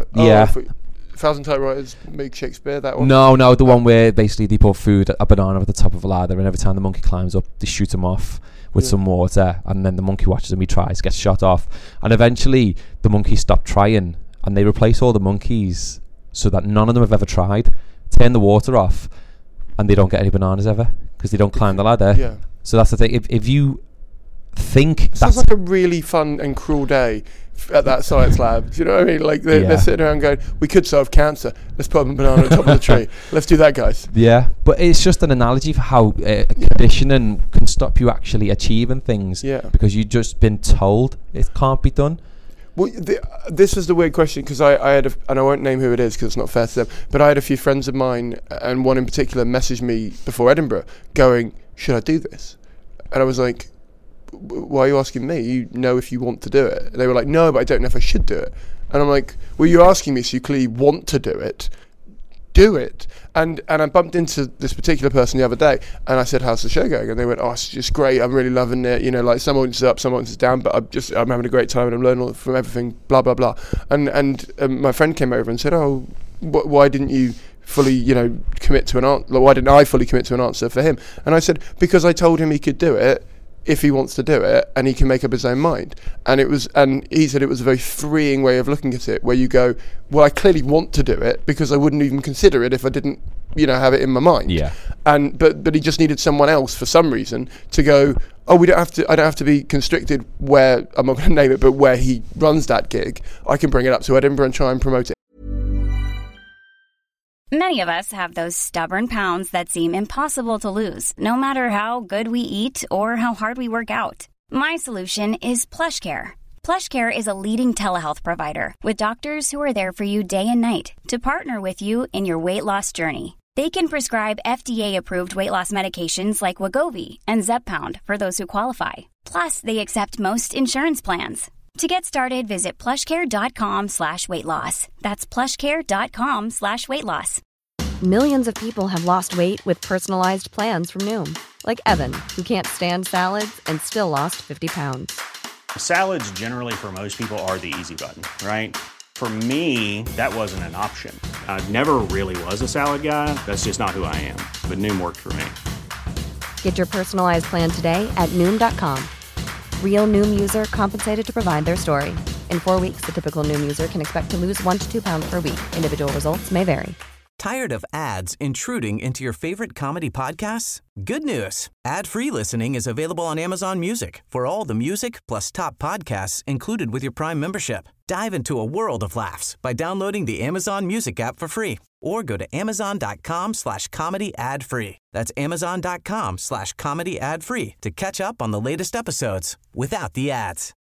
Thousand Typewriters make Shakespeare, that one? No, the one where basically they put a banana at the top of a ladder, and every time the monkey climbs up, they shoot him off with some water, and then the monkey watches him, he tries, gets shot off, and eventually the monkeys stop trying, and they replace all the monkeys so that none of them have ever tried, turn the water off, and they don't get any bananas ever, because they don't climb the ladder. Yeah. So that's the thing. If you think sounds like a really fun and cruel day at that science lab. Do you know what I mean? Like they're sitting around going, we could solve cancer. Let's put a banana on top of the tree. Let's do that, guys. Yeah, but it's just an analogy for how conditioning can stop you actually achieving things. Yeah. Because you've just been told it can't be done. Well, this is the weird question, because I had and I won't name who it is because it's not fair to them, but I had a few friends of mine, and one in particular messaged me before Edinburgh going, should I do this? And I was like, why are you asking me? You know if you want to do it. And they were like, no, but I don't know if I should do it. And I'm like, well, you're asking me, so you clearly want to do it. Do it. And I bumped into this particular person the other day, and I said, how's the show going? And they went, oh, it's just great, I'm really loving it, like some audience is up, some audience is down, but I'm having a great time and I'm learning from everything, blah blah blah. And my friend came over and said, oh, why didn't you fully commit to an answer? Why didn't I fully commit to an answer for him? And I said, because I told him he could do it if he wants to do it, and he can make up his own mind. And he said it was a very freeing way of looking at it, where you go, well, I clearly want to do it because I wouldn't even consider it if I didn't have it in my mind. Yeah. And but he just needed someone else for some reason to go, oh, I don't have to be constricted where, I'm not going to name it, but where he runs that gig. I can bring it up to Edinburgh and try and promote it. Many of us have those stubborn pounds that seem impossible to lose, no matter how good we eat or how hard we work out. My solution is PlushCare. PlushCare is a leading telehealth provider with doctors who are there for you day and night to partner with you in your weight loss journey. They can prescribe FDA-approved weight loss medications like Wegovy and Zepbound for those who qualify. Plus, they accept most insurance plans. To get started, visit plushcare.com/weightloss. That's plushcare.com/weightloss. Millions of people have lost weight with personalized plans from Noom. Like Evan, who can't stand salads and still lost 50 pounds. Salads generally for most people are the easy button, right? For me, that wasn't an option. I never really was a salad guy. That's just not who I am. But Noom worked for me. Get your personalized plan today at Noom.com. Real Noom user compensated to provide their story. In 4 weeks, the typical Noom user can expect to lose 1 to 2 pounds per week. Individual results may vary. Tired of ads intruding into your favorite comedy podcasts? Good news. Ad-free listening is available on Amazon Music for all the music plus top podcasts included with your Prime membership. Dive into a world of laughs by downloading the Amazon Music app for free or go to amazon.com/comedy ad-free. That's amazon.com/comedy ad-free to catch up on the latest episodes without the ads.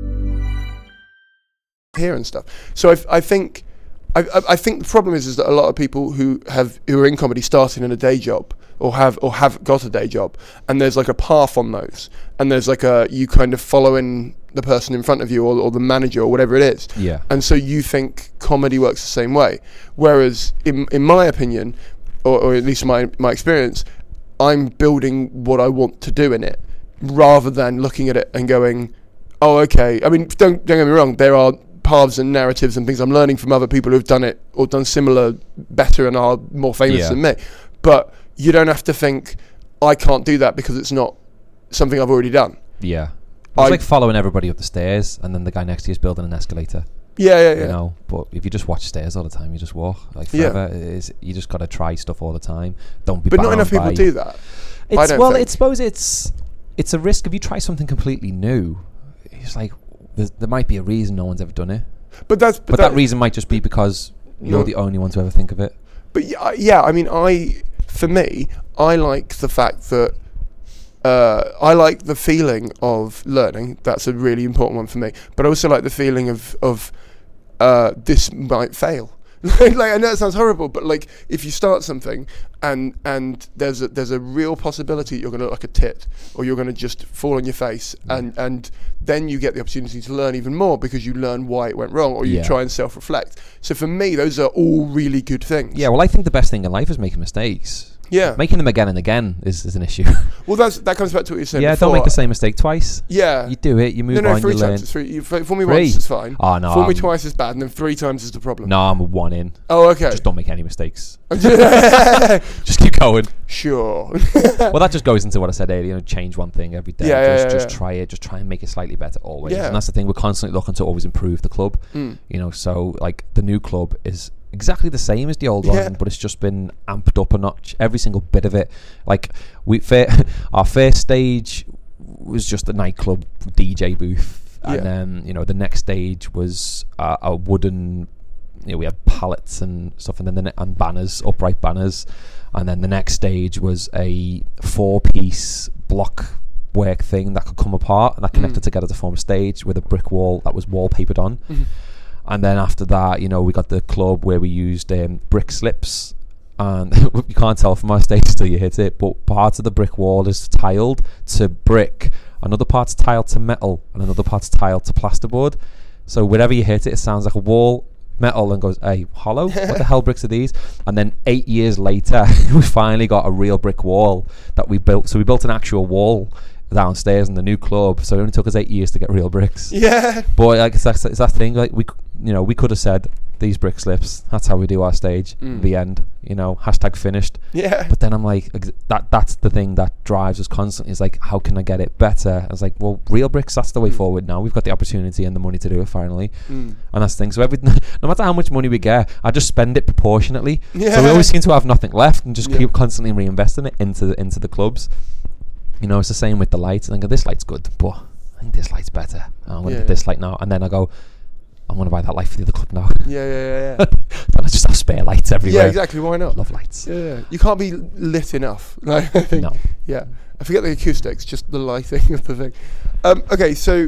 Here and stuff. So I think the problem is that a lot of people who are in comedy starting in a day job or have got a day job, and there's like a path on those, and there's like you kind of following the person in front of you or the manager or whatever it is. Yeah. And so you think comedy works the same way, whereas in my opinion, or at least my experience, I'm building what I want to do in it rather than looking at it and going, oh, okay. I mean, don't get me wrong, there are paths and narratives and things I'm learning from other people who've done it or done similar better and are more famous than me. But you don't have to think, I can't do that because it's not something I've already done. Yeah. It's like following everybody up the stairs and then the guy next to you is building an escalator. Yeah. You know, but if you just watch stairs all the time, you just walk. Like forever. You just got to try stuff all the time. Don't be. But not enough people do that. I suppose it's a risk if you try something completely new. It's like there might be a reason no one's ever done it. But that reason might just be because you're the only one to ever think of it. But yeah, I mean, for me, I like the fact that I like the feeling of learning. That's a really important one for me. But I also like the feeling of this might fail. Like, I know it sounds horrible, but like if you start something and there's a real possibility you're going to look like a tit or you're going to just fall on your face, and then you get the opportunity to learn even more because you learn why it went wrong or you try and self-reflect. So for me, those are all really good things. Yeah, well, I think the best thing in life is making mistakes. Yeah. Making them again and again is an issue. Well, that comes back to what you're saying before. Don't make the same mistake twice. Yeah. You do it, you move on, you learn. Fool me once is fine. Oh, no. Fool me twice is bad, and then 3 times is the problem. No, I'm a 1 in. Oh, okay. Just don't make any mistakes. Just keep going. Sure. Well, that just goes into what I said earlier, change one thing every day. Just try it. Just try and make it slightly better always. Yeah. And that's the thing, we're constantly looking to always improve the club. So like the new club is exactly the same as the old one, but it's just been amped up a notch, every single bit of it. Like our first stage was just a nightclub DJ booth, and then the next stage was a wooden, we had pallets and stuff, and then and banners, upright banners, and then the next stage was a 4-piece block work thing that could come apart and that connected together to form a stage with a brick wall that was wallpapered on. And then after that, we got the club where we used brick slips, and you can't tell from our stage till you hit it, but part of the brick wall is tiled to brick, another part's tiled to metal, and another part's tiled to plasterboard. So wherever you hit it, it sounds like a wall, metal, and goes, hey, hollow? What the hell bricks are these? And then 8 years later, we finally got a real brick wall that we built. So we built an actual wall downstairs in the new club, so it only took us 8 years to get real bricks. Yeah. But like it's that thing, like we could have said these brick slips, that's how we do our stage. The end, hashtag finished. Yeah. But then I'm like, that's the thing that drives us constantly, is like, how can I get it better? I was like, well, real bricks, that's the way forward now. We've got the opportunity and the money to do it finally. And that's the thing. So no matter how much money we get, I just spend it proportionately. So we always seem to have nothing left and just keep constantly reinvesting it into the clubs. It's the same with the lights. I think this light's good, but I think this light's better. I'm going to get this light now. And then I go, I'm going to buy that light for the other club now. Yeah. Then I just have spare lights everywhere. Yeah, exactly. Why not? Love lights. Yeah. You can't be lit enough. I think. No. Yeah. I forget the acoustics, just the lighting of the thing. Okay, so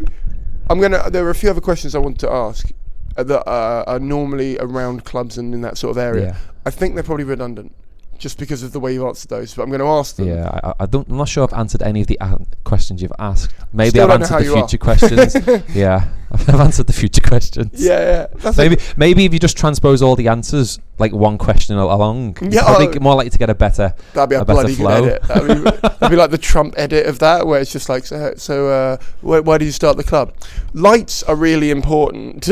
there are a few other questions I want to ask that are normally around clubs and in that sort of area. Yeah. I think they're probably redundant, just because of the way you answered those, but I'm going to ask them. Yeah, I'm not sure I've answered any of the questions you've asked. Maybe I've answered the future questions. Yeah, I've answered the future questions. Yeah. Maybe if you just transpose all the answers, like one question along, you're probably more likely to get a better flow. That'd be a bloody good edit. That'd be like the Trump edit of that, where it's just like, so why did you start the club? Lights are really important.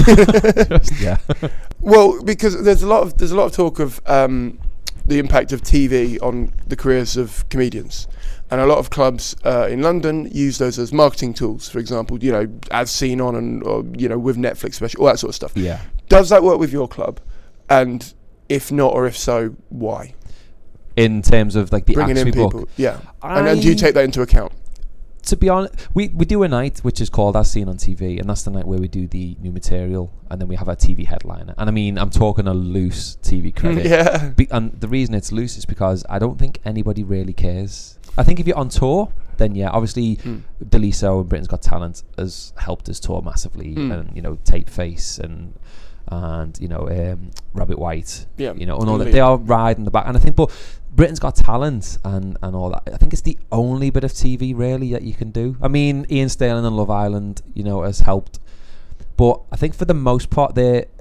Yeah. Well, because there's a lot of talk of the impact of TV on the careers of comedians, and a lot of clubs in London use those as marketing tools. For example, as seen on, or with Netflix special, all that sort of stuff. Yeah. Does that work with your club? And If not, or if so, why? In terms of like the bringing acts in we people, book. yeah. And do you take that into account? To be honest, we do a night which is called As Seen on TV, and that's the night where we do the new material, and then we have a TV headliner. And I mean, I'm talking a loose TV credit. Yeah. And the reason it's loose is because I don't think anybody really cares. I think if you're on tour, then yeah, obviously Deliso and Britain's Got Talent has helped us tour massively, and you know, Tape Face and you know, Rabbit White, yeah, you know, and all that. They are riding the back, and I think, but Britain's Got Talent and all that, I think it's the only bit of TV really that you can do. I mean, Ian Stirling and Love Island, you know, has helped, but I think for the most part it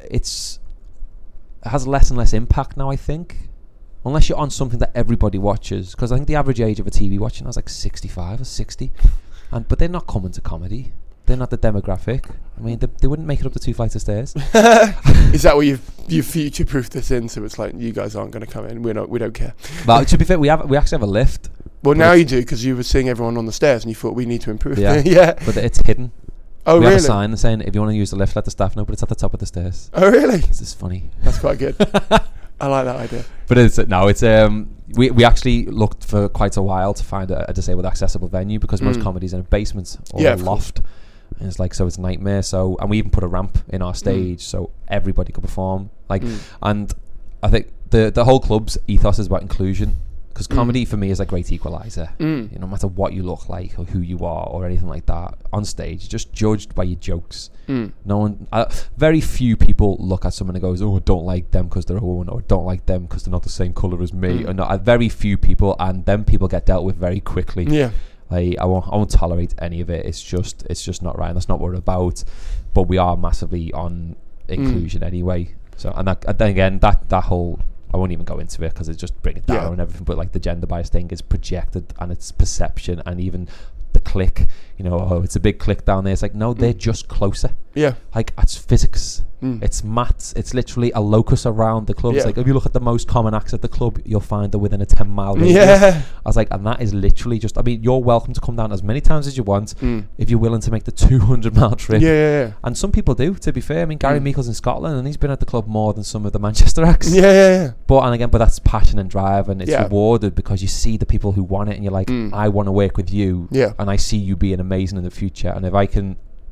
has less and less impact now, I think, unless you're on something that everybody watches, because I think the average age of a TV watching is like 65 or 60, but they're not coming to comedy. They're not the demographic. I mean, they wouldn't make it up the 2 flights of stairs. Is that what you've future-proofed this in? So it's like, you guys aren't going to come in. We don't care. Well, to be fair, we actually have a lift. Well, now you do, because you were seeing everyone on the stairs and you thought we need to improve. Yeah, yeah. But it's hidden. Oh, we really? have a sign saying if you want to use the lift, let the staff know, but it's at the top of the stairs. Oh, really? This is funny. That's quite good. I like that idea. But it's we actually looked for quite a while to find a disabled accessible venue, because most comedy's in a basement or a loft. And it's like, so it's a nightmare. So, and we even put a ramp in our stage so everybody could perform. Like, and I think the whole club's ethos is about inclusion, because comedy for me is a great equalizer. You know, no matter what you look like or who you are or anything like that on stage, you're just judged by your jokes. No one, very few people look at someone and goes, "Oh, I don't like them because they're a woman," or "Don't like them because they're not the same color as me." Or not. Very few people, and them people get dealt with very quickly. Yeah. I won't tolerate any of it. It's just not right. And that's not what we're about. But we are massively on inclusion anyway. So, and then again, that whole, I won't even go into it because it's just bring it down and everything. But like the gender bias thing is projected, and it's perception, and even the click. You know, oh, it's a big click down there. It's like, no, they're just closer. Yeah, like it's physics. It's maths. It's literally a locus around the club. It's like, if you look at the most common acts at the club, you'll find they're within a 10-mile radius. I was like, and that is literally just, I mean, you're welcome to come down as many times as you want if you're willing to make the 200-mile trip. And some people do, to be fair. I mean, Gary Meikle's in Scotland, and he's been at the club more than some of the Manchester acts. But that's passion and drive, and it's rewarded because you see the people who want it, and you're like, I want to work with you, and I see you being amazing in the future, and if I can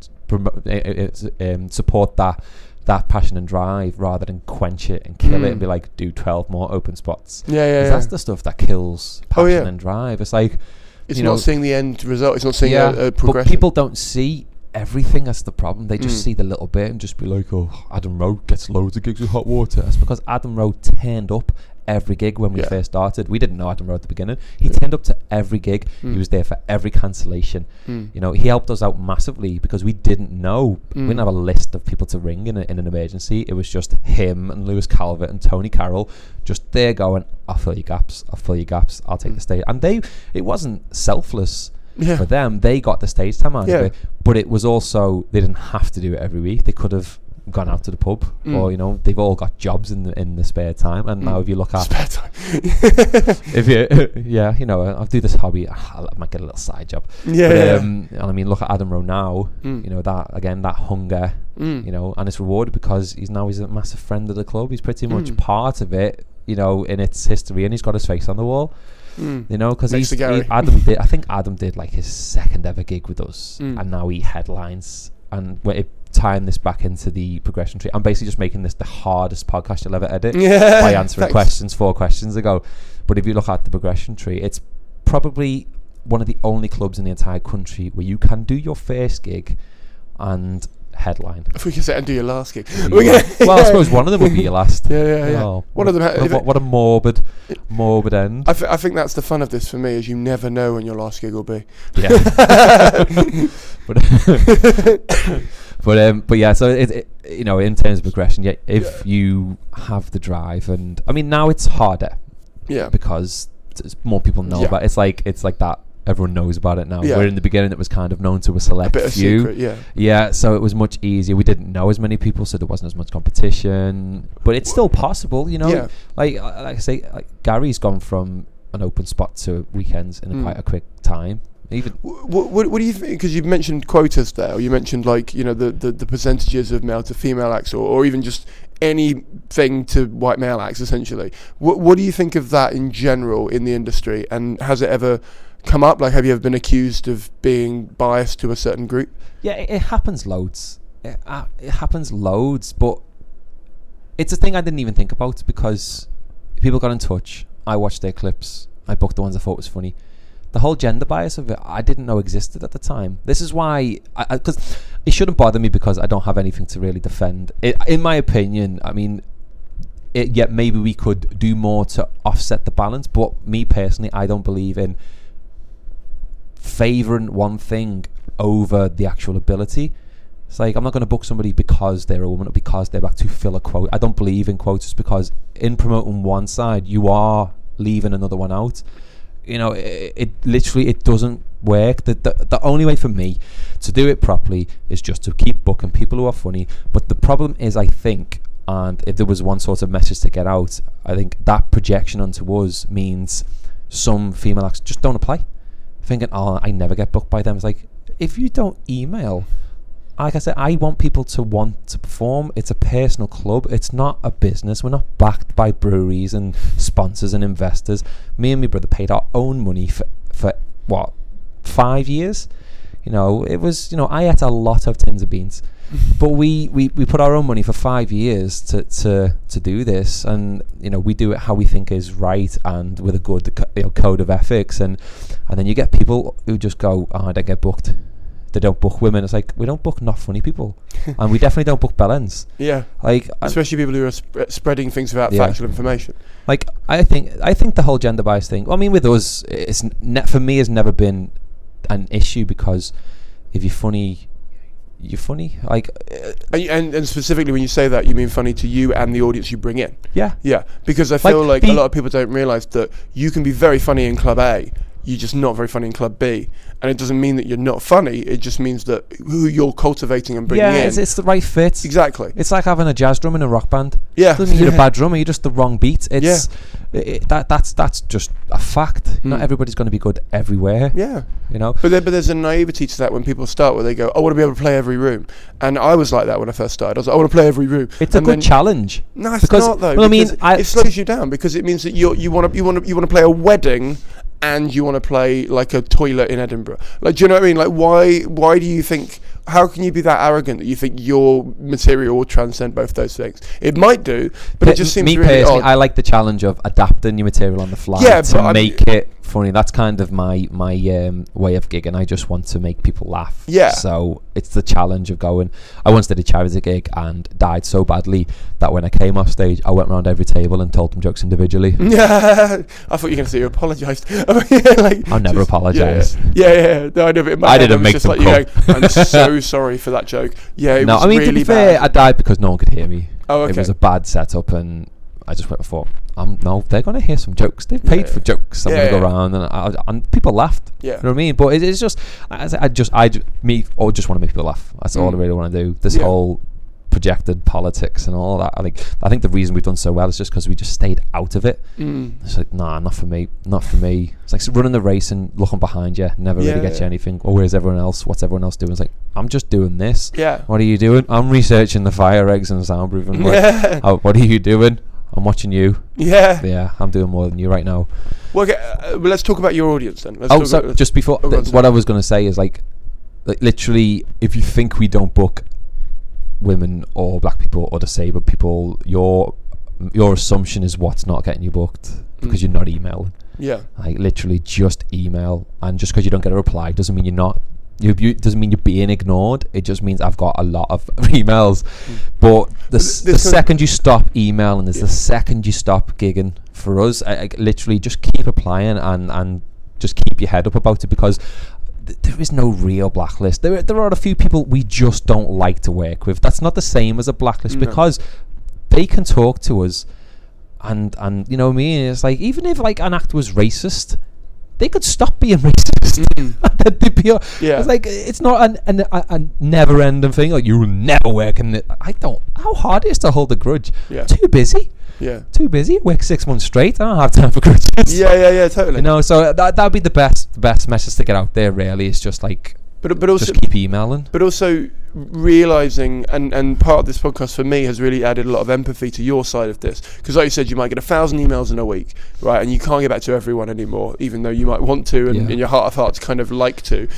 support that passion and drive rather than quench it and kill it and be like, do 12 more open spots. That's the stuff that kills passion and drive. It's like, it's not seeing the end result. It's not seeing a progression. But people don't see everything. That's the problem. They just see the little bit and just be like, oh, Adam Rowe gets loads of gigs with Hot Water. That's because Adam Rowe turned up every gig when we first started. We didn't know Adam Rowe at the beginning. He turned up to every gig. He was there for every cancellation. You know, he helped us out massively because we didn't know. We didn't have a list of people to ring in an emergency. It was just him and Lewis Calvert and Tony Carroll just there going, I'll fill your gaps, I'll take the stage. And it wasn't selfless for them. They got the stage time out of it, but it was also, they didn't have to do it every week. They could have gone out to the pub, or you know, they've all got jobs in the spare time. And now if you look at spare time, if you you know, I'll do this hobby, I might get a little side job. And I mean, look at Adam Rowe now. You know, that again, that hunger, you know, and it's rewarded because he's a massive friend of the club. He's pretty much part of it, you know, in its history, and he's got his face on the wall. You know, because I think Adam did like his second ever gig with us, and now he headlines. And tying this back into the progression tree, I'm basically just making this the hardest podcast you'll ever edit by answering questions 4 questions ago. But if you look at the progression tree, it's probably one of the only clubs in the entire country where you can do your first gig and headline. If we can say and do your last gig. Well, I suppose one of them would be your last. Oh, one of them. What a morbid end. I think that's the fun of this for me, is you never know when your last gig will be. But yeah, so it you know, in terms of progression, if you have the drive, and I mean, now it's harder, because more people know about it. It's like that. Everyone knows about it now. Where in the beginning it was kind of known to a select few. Secret, so it was much easier. We didn't know as many people, so there wasn't as much competition. But it's still possible, you know. Like I say, Gary's gone from an open spot to weekends in quite a quick time. Even what do you think? Because you mentioned quotas there, or you mentioned, like, you know, the percentages of male to female acts, or even just anything to white male acts, essentially. What do you think of that in general in the industry, and has it ever come up? Like, have you ever been accused of being biased to a certain group? Yeah, it happens loads. It happens loads, but it's a thing I didn't even think about, because people got in touch, I watched their clips, I booked the ones I thought was funny. The whole gender bias of it, I didn't know existed at the time. This is why, because it shouldn't bother me, because I don't have anything to really defend. In my opinion, I mean, maybe we could do more to offset the balance, but me personally, I don't believe in favouring one thing over the actual ability. It's like, I'm not going to book somebody because they're a woman or because they're back to fill a quote. I don't believe in quotas, because in promoting one side, you are leaving another one out. You know, it literally, it doesn't work. The only way for me to do it properly is just to keep booking people who are funny. But the problem is, I think, and if there was one sort of message to get out, I think that projection onto us means some female acts just don't apply. Thinking, oh, I never get booked by them. It's like, if you don't email, like I said, I want people to want to perform. It's a personal club. It's not a business. We're not backed by breweries and sponsors and investors. Me and my brother paid our own money for what, 5 years? You know, it was, you know, I ate a lot of tins of beans. But we put our own money for 5 years to do this, and you know, we do it how we think is right and with a good code of ethics, and then you get people who just go, oh, I don't get booked. They don't book women. It's like, we don't book not funny people, and we definitely don't book bellends. Yeah, like especially people who are spreading things without factual information. Like I think the whole gender bias thing, I mean, with us, it's for me has never been an issue, because if you're funny, you're funny. Like, and specifically when you say that, you mean funny to you and the audience you bring in. Yeah. Because I feel like a lot of people don't realise that you can be very funny in Club A, you're just not very funny in Club B, and it doesn't mean that you're not funny. It just means that who you're cultivating and bringing in, it's the right fit. Exactly. It's like having a jazz drum in a rock band. Yeah, it doesn't mean you're a bad drummer. You're just the wrong beat. It's that's just a fact. Not everybody's going to be good everywhere. Yeah, you know. But there's a naivety to that when people start, where they go, I want to be able to play every room. And I was like that when I first started. I was like, I want to play every room. It's a good challenge. No, it's not though. Well, I mean, it slows you down, because it means that you want to play a wedding, and you want to play like a toilet in Edinburgh. Like, do you know what I mean? Like, why do you think, how can you be that arrogant that you think your material will transcend both those things? It might do, but it just seems me really personally, odd. I like the challenge of adapting your material on the fly to make it funny. That's kind of my way of gigging. I just want to make people laugh. Yeah. So it's the challenge of going. I once did a charity gig and died so badly that when I came off stage, I went around every table and told them jokes individually. Yeah. I thought you were going to say you apologised. I'll never apologise. Yeah. No, I know, but I didn't make them come. I'm so sorry for that joke. Yeah, it was I mean, really to be fair, I died because no one could hear me. Oh, okay. It was a bad setup, and I just thought, no, they're going to hear some jokes. They've paid for jokes. I'm going to go around, and people laughed. Yeah. You know what I mean? But it's just, I just want to make people laugh. That's all I really want to do. This whole projected politics and all that. I think the reason we've done so well is just because we just stayed out of it. It's like, nah, not for me. It's like running the race and looking behind you never really gets you anything. Or where's everyone else? What's everyone else doing? It's like, I'm just doing this. Yeah. What are you doing? I'm researching the fire eggs and soundproofing. What are you doing? I'm watching you. Yeah, I'm doing more than you right now. Well, okay, let's talk about your audience then. Just before, what I was going to say is like literally, if you think we don't book women or black people or disabled people, your assumption is what's not getting you booked, because you're not emailing. Yeah. Like, literally just email, and just because you don't get a reply doesn't mean you're not. Doesn't mean you're being ignored. It just means I've got a lot of emails. But the second you stop emailing is the second you stop gigging. For us, I literally just keep applying and just keep your head up about it, because there is no real blacklist. There are a few people we just don't like to work with. That's not the same as a blacklist, because they can talk to us, and you know what I mean. It's like, even if like an actor was racist, they could stop being racist. It's like, it's not a never-ending thing. Like, you will never work in it. How hard it is to hold a grudge? Too busy. Too busy. Work 6 months straight. I don't have time for grudges. Yeah, totally. You know, so that'd be the best message to get out there. Really, is just like, but also, just keep emailing. But also, realizing, and part of this podcast for me has really added a lot of empathy to your side of this, because like you said, you might get 1,000 emails in a week, right, and you can't get back to everyone anymore, even though you might want to, and in your heart of hearts kind of like to,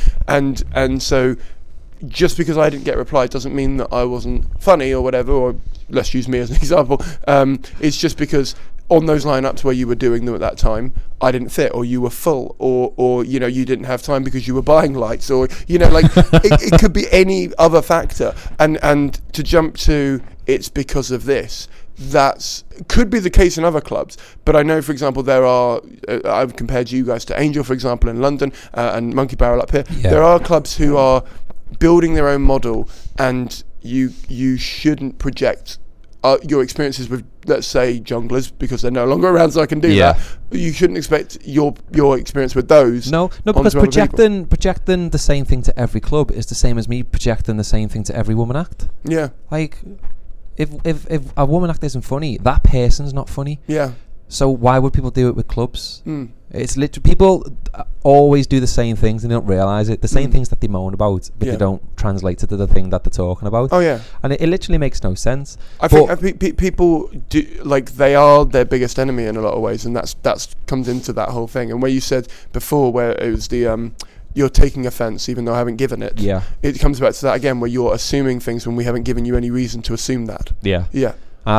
and so just because I didn't get a reply doesn't mean that I wasn't funny or whatever, or let's use me as an example. It's just because on those lineups where you were doing them at that time, I didn't fit, or you were full, or you know, you didn't have time because you were buying lights, or you know, like it could be any other factor. And to jump to it's because of this, that's could be the case in other clubs, but I know, for example, there are I've compared you guys to Angel, for example, in London, and Monkey Barrel up here. There are clubs who are building their own model, and you shouldn't project your experiences with, let's say, junglers, because they're no longer around, so I can do that. You shouldn't expect your experience with those. No, because projecting the same thing to every club is the same as me projecting the same thing to every woman act. Yeah. Like, if a woman act isn't funny, that person's not funny. Yeah. So why would people do it with clubs? It's literally, people always do the same things and they don't realise it. The same things that they moan about, but they don't translate it to the thing that they're talking about. Oh yeah. And it literally makes no sense. I think people do, like, they are their biggest enemy in a lot of ways, and that's comes into that whole thing. And where you said before, where it was the you're taking offence even though I haven't given it. Yeah. It comes back to that again, where you're assuming things when we haven't given you any reason to assume that. Yeah. Yeah.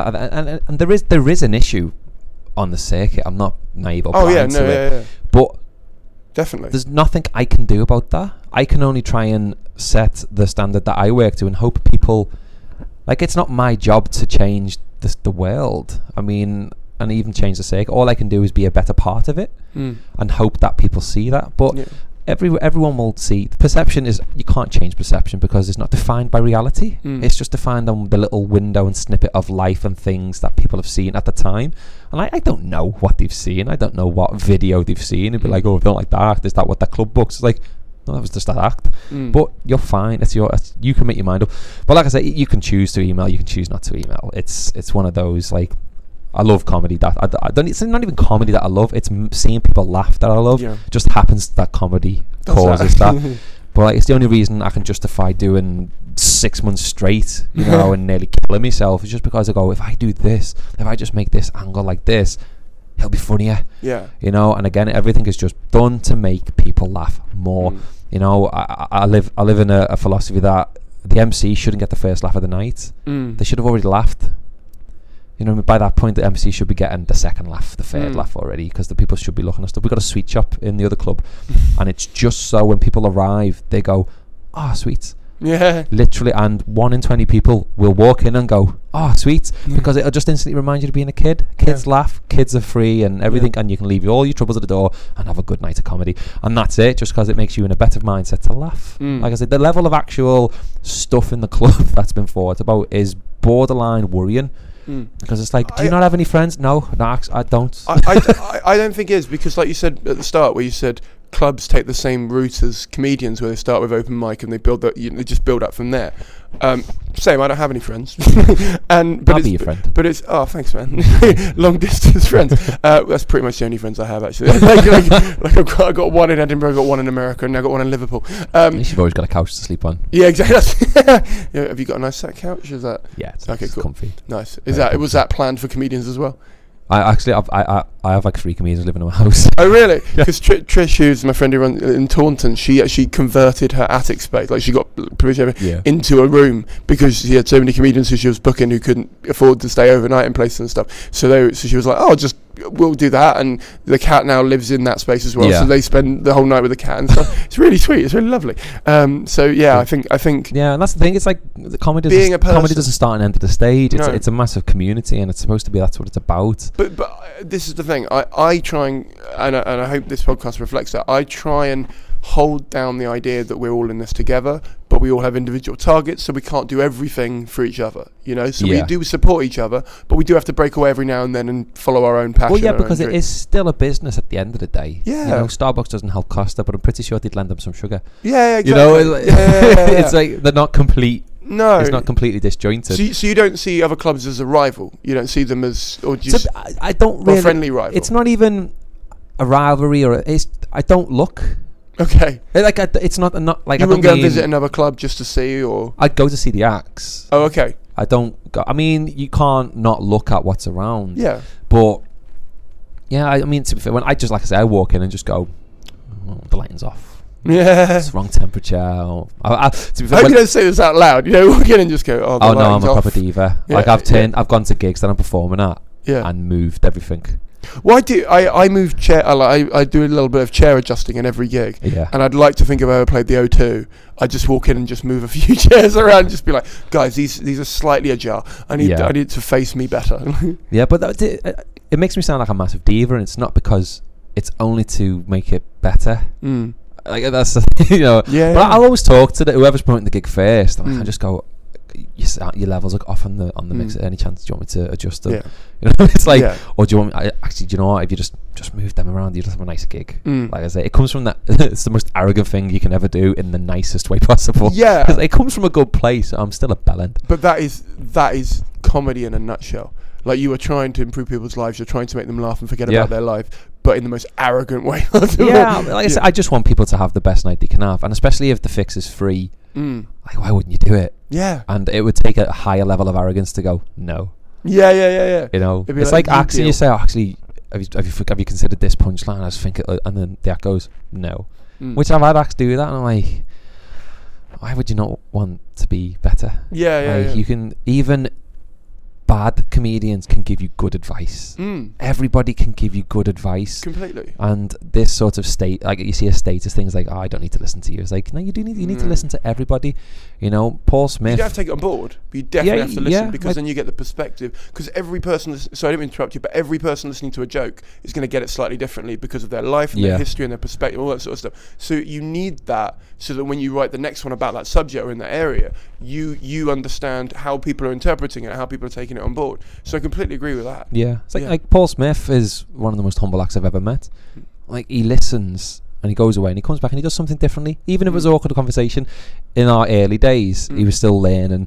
And there is an issue on the circuit. I'm not naive or blind to it. Yeah. But definitely there's nothing I can do about that. I can only try and set the standard that I work to and hope people, like, it's not my job to change the world. I mean, and even change the circuit. All I can do is be a better part of it and hope that people see that. But everyone will see. The perception is, you can't change perception because it's not defined by reality. It's just defined on the little window and snippet of life and things that people have seen at the time. And I don't know what they've seen. I don't know what video they've seen. It'd be like, oh, if they don't like that act, is that what that club books? It's like, no, that was just that act. But you're fine. You can make your mind up. But like I say, you can choose to email. You can choose not to email. It's one of those, like, I love comedy. That I don't. It's not even comedy that I love. It's seeing people laugh that I love. Yeah. It just happens that comedy causes that. But like, it's the only reason I can justify doing 6 months straight, you know, and nearly killing myself. It's just because I go, if I do this, if I just make this angle like this, it'll be funnier. Yeah. You know, and again, everything is just done to make people laugh more. You know, I live in a philosophy that the MC shouldn't get the first laugh of the night. They should have already laughed. You know, by that point, the MC should be getting the second laugh, the third laugh already, because the people should be looking at stuff. We've got a sweet shop in the other club, and it's just so when people arrive, they go, "Oh, sweets." Yeah. Literally, and 1 in 20 people will walk in and go, "Oh, sweets," because it'll just instantly remind you of being a kid. Kids laugh, kids are free and everything, and you can leave all your troubles at the door and have a good night of comedy. And that's it, just because it makes you in a better mindset to laugh. Like I said, the level of actual stuff in the club that's been thought about is borderline worrying. Because it's like, do you not have any friends? No, I don't. I don't think it is, because like you said at the start, where you said clubs take the same route as comedians, where they start with open mic and they build that, they just build up from there. Same, I don't have any friends. But I'll be your friend. But it's, oh, thanks, man. Long distance friends. That's pretty much the only friends I have, actually. like I've got one in Edinburgh, I've got one in America, and I've got one in Liverpool. At least you've always got a couch to sleep on. Yeah, exactly. Yeah, have you got a nice set couch? Is that? Yeah, it's cool. Comfy. Nice. Was that planned for comedians as well? I have like 3 comedians living in my house. Oh really? Because Trish, who's my friend who runs in Taunton, she actually converted her attic space, like she got into a room, because she had so many comedians who she was booking who couldn't afford to stay overnight in places and stuff. So she was like, "Oh, we'll do that," and the cat now lives in that space as well. So they spend the whole night with the cat and stuff. It's really sweet. It's really lovely. So yeah, I think. Yeah, and that's the thing. It's like the comedy doesn't start and end at the stage. It's a massive community, and it's supposed to be. That's what it's about. But this is the thing. I try and I hope this podcast reflects that. I try and hold down the idea that we're all in this together, but we all have individual targets, so we can't do everything for each other, you know. So we do support each other, but we do have to break away every now and then and follow our own passion. Well, yeah, because it is still a business at the end of the day. Yeah, you know, Starbucks doesn't help Costa, but I'm pretty sure they'd lend them some sugar. Yeah, exactly. You know, it's like they're not complete. No, it's not completely disjointed. So you don't see other clubs as a rival. You don't see them as, or just I don't really, a friendly rival. It's not even a rivalry, I don't look. Okay. It's not like You I wouldn't don't go and mean- visit another club just to see, or? I'd go to see the acts. Oh, okay. I don't go. I mean, you can't not look at what's around. Yeah. But yeah, I mean, to be fair, when I just, like I say, I walk in and just go, oh, the lighting's off. Yeah. It's wrong temperature. To be I fair, hope you don't say this out loud. You know, walk in and just go, oh, the oh no, I'm lighting's a off. proper diva. Yeah, Like I've gone to gigs that I'm performing at and moved everything. Well, I move chair. I do a little bit of chair adjusting in every gig. Yeah. And I'd like to think if I ever played the O2, I'd just walk in and just move a few chairs around, and just be like, guys, these are slightly ajar. I need it to face me better. Yeah, but it makes me sound like a massive diva, and it's not, because it's only to make it better. Like that's the thing, you know. Yeah. But I'll always talk to whoever's promoting the gig first. I just go, your levels are off on the mixer. Any chance do you want me to adjust them? Yeah. You know, it's like, or do you want me? Actually, do you know what? If you just move them around, you just have a nice gig. Like I say, it comes from that. It's the most arrogant thing you can ever do in the nicest way possible. Yeah, because it comes from a good place. I'm still a bellend. But that is comedy in a nutshell. Like, you are trying to improve people's lives. You're trying to make them laugh and forget about their life, but in the most arrogant way. Yeah, like I said, I just want people to have the best night they can have, and especially if the fix is free. Like, why wouldn't you do it? Yeah. And it would take a higher level of arrogance to go, no. Yeah. You know, it's like acts, and you say, oh, actually, have you considered this punchline? I was thinking, and then the act goes, no. Which I've had acts do that, and I'm like, why would you not want to be better? Yeah. You can, even bad comedians can give you good advice. Everybody can give you good advice. Completely. And this sort of state, like, you see a status things like, oh, I don't need to listen to you. It's like, no, you need to listen to everybody. You know, Paul Smith. You don't have to take it on board, but you definitely have to listen, because then you get the perspective. Because every person, so I don't mean to interrupt you, but every person listening to a joke is going to get it slightly differently because of their life and their history and their perspective, all that sort of stuff. So you need that, so that when you write the next one about that subject or in that area, you understand how people are interpreting it, how people are taking it on board. So I completely agree with that. Yeah, it's like Paul Smith is one of the most humble acts I've ever met. Like, he listens and he goes away and he comes back and he does something differently. Even if it was an awkward conversation in our early days, he was still learning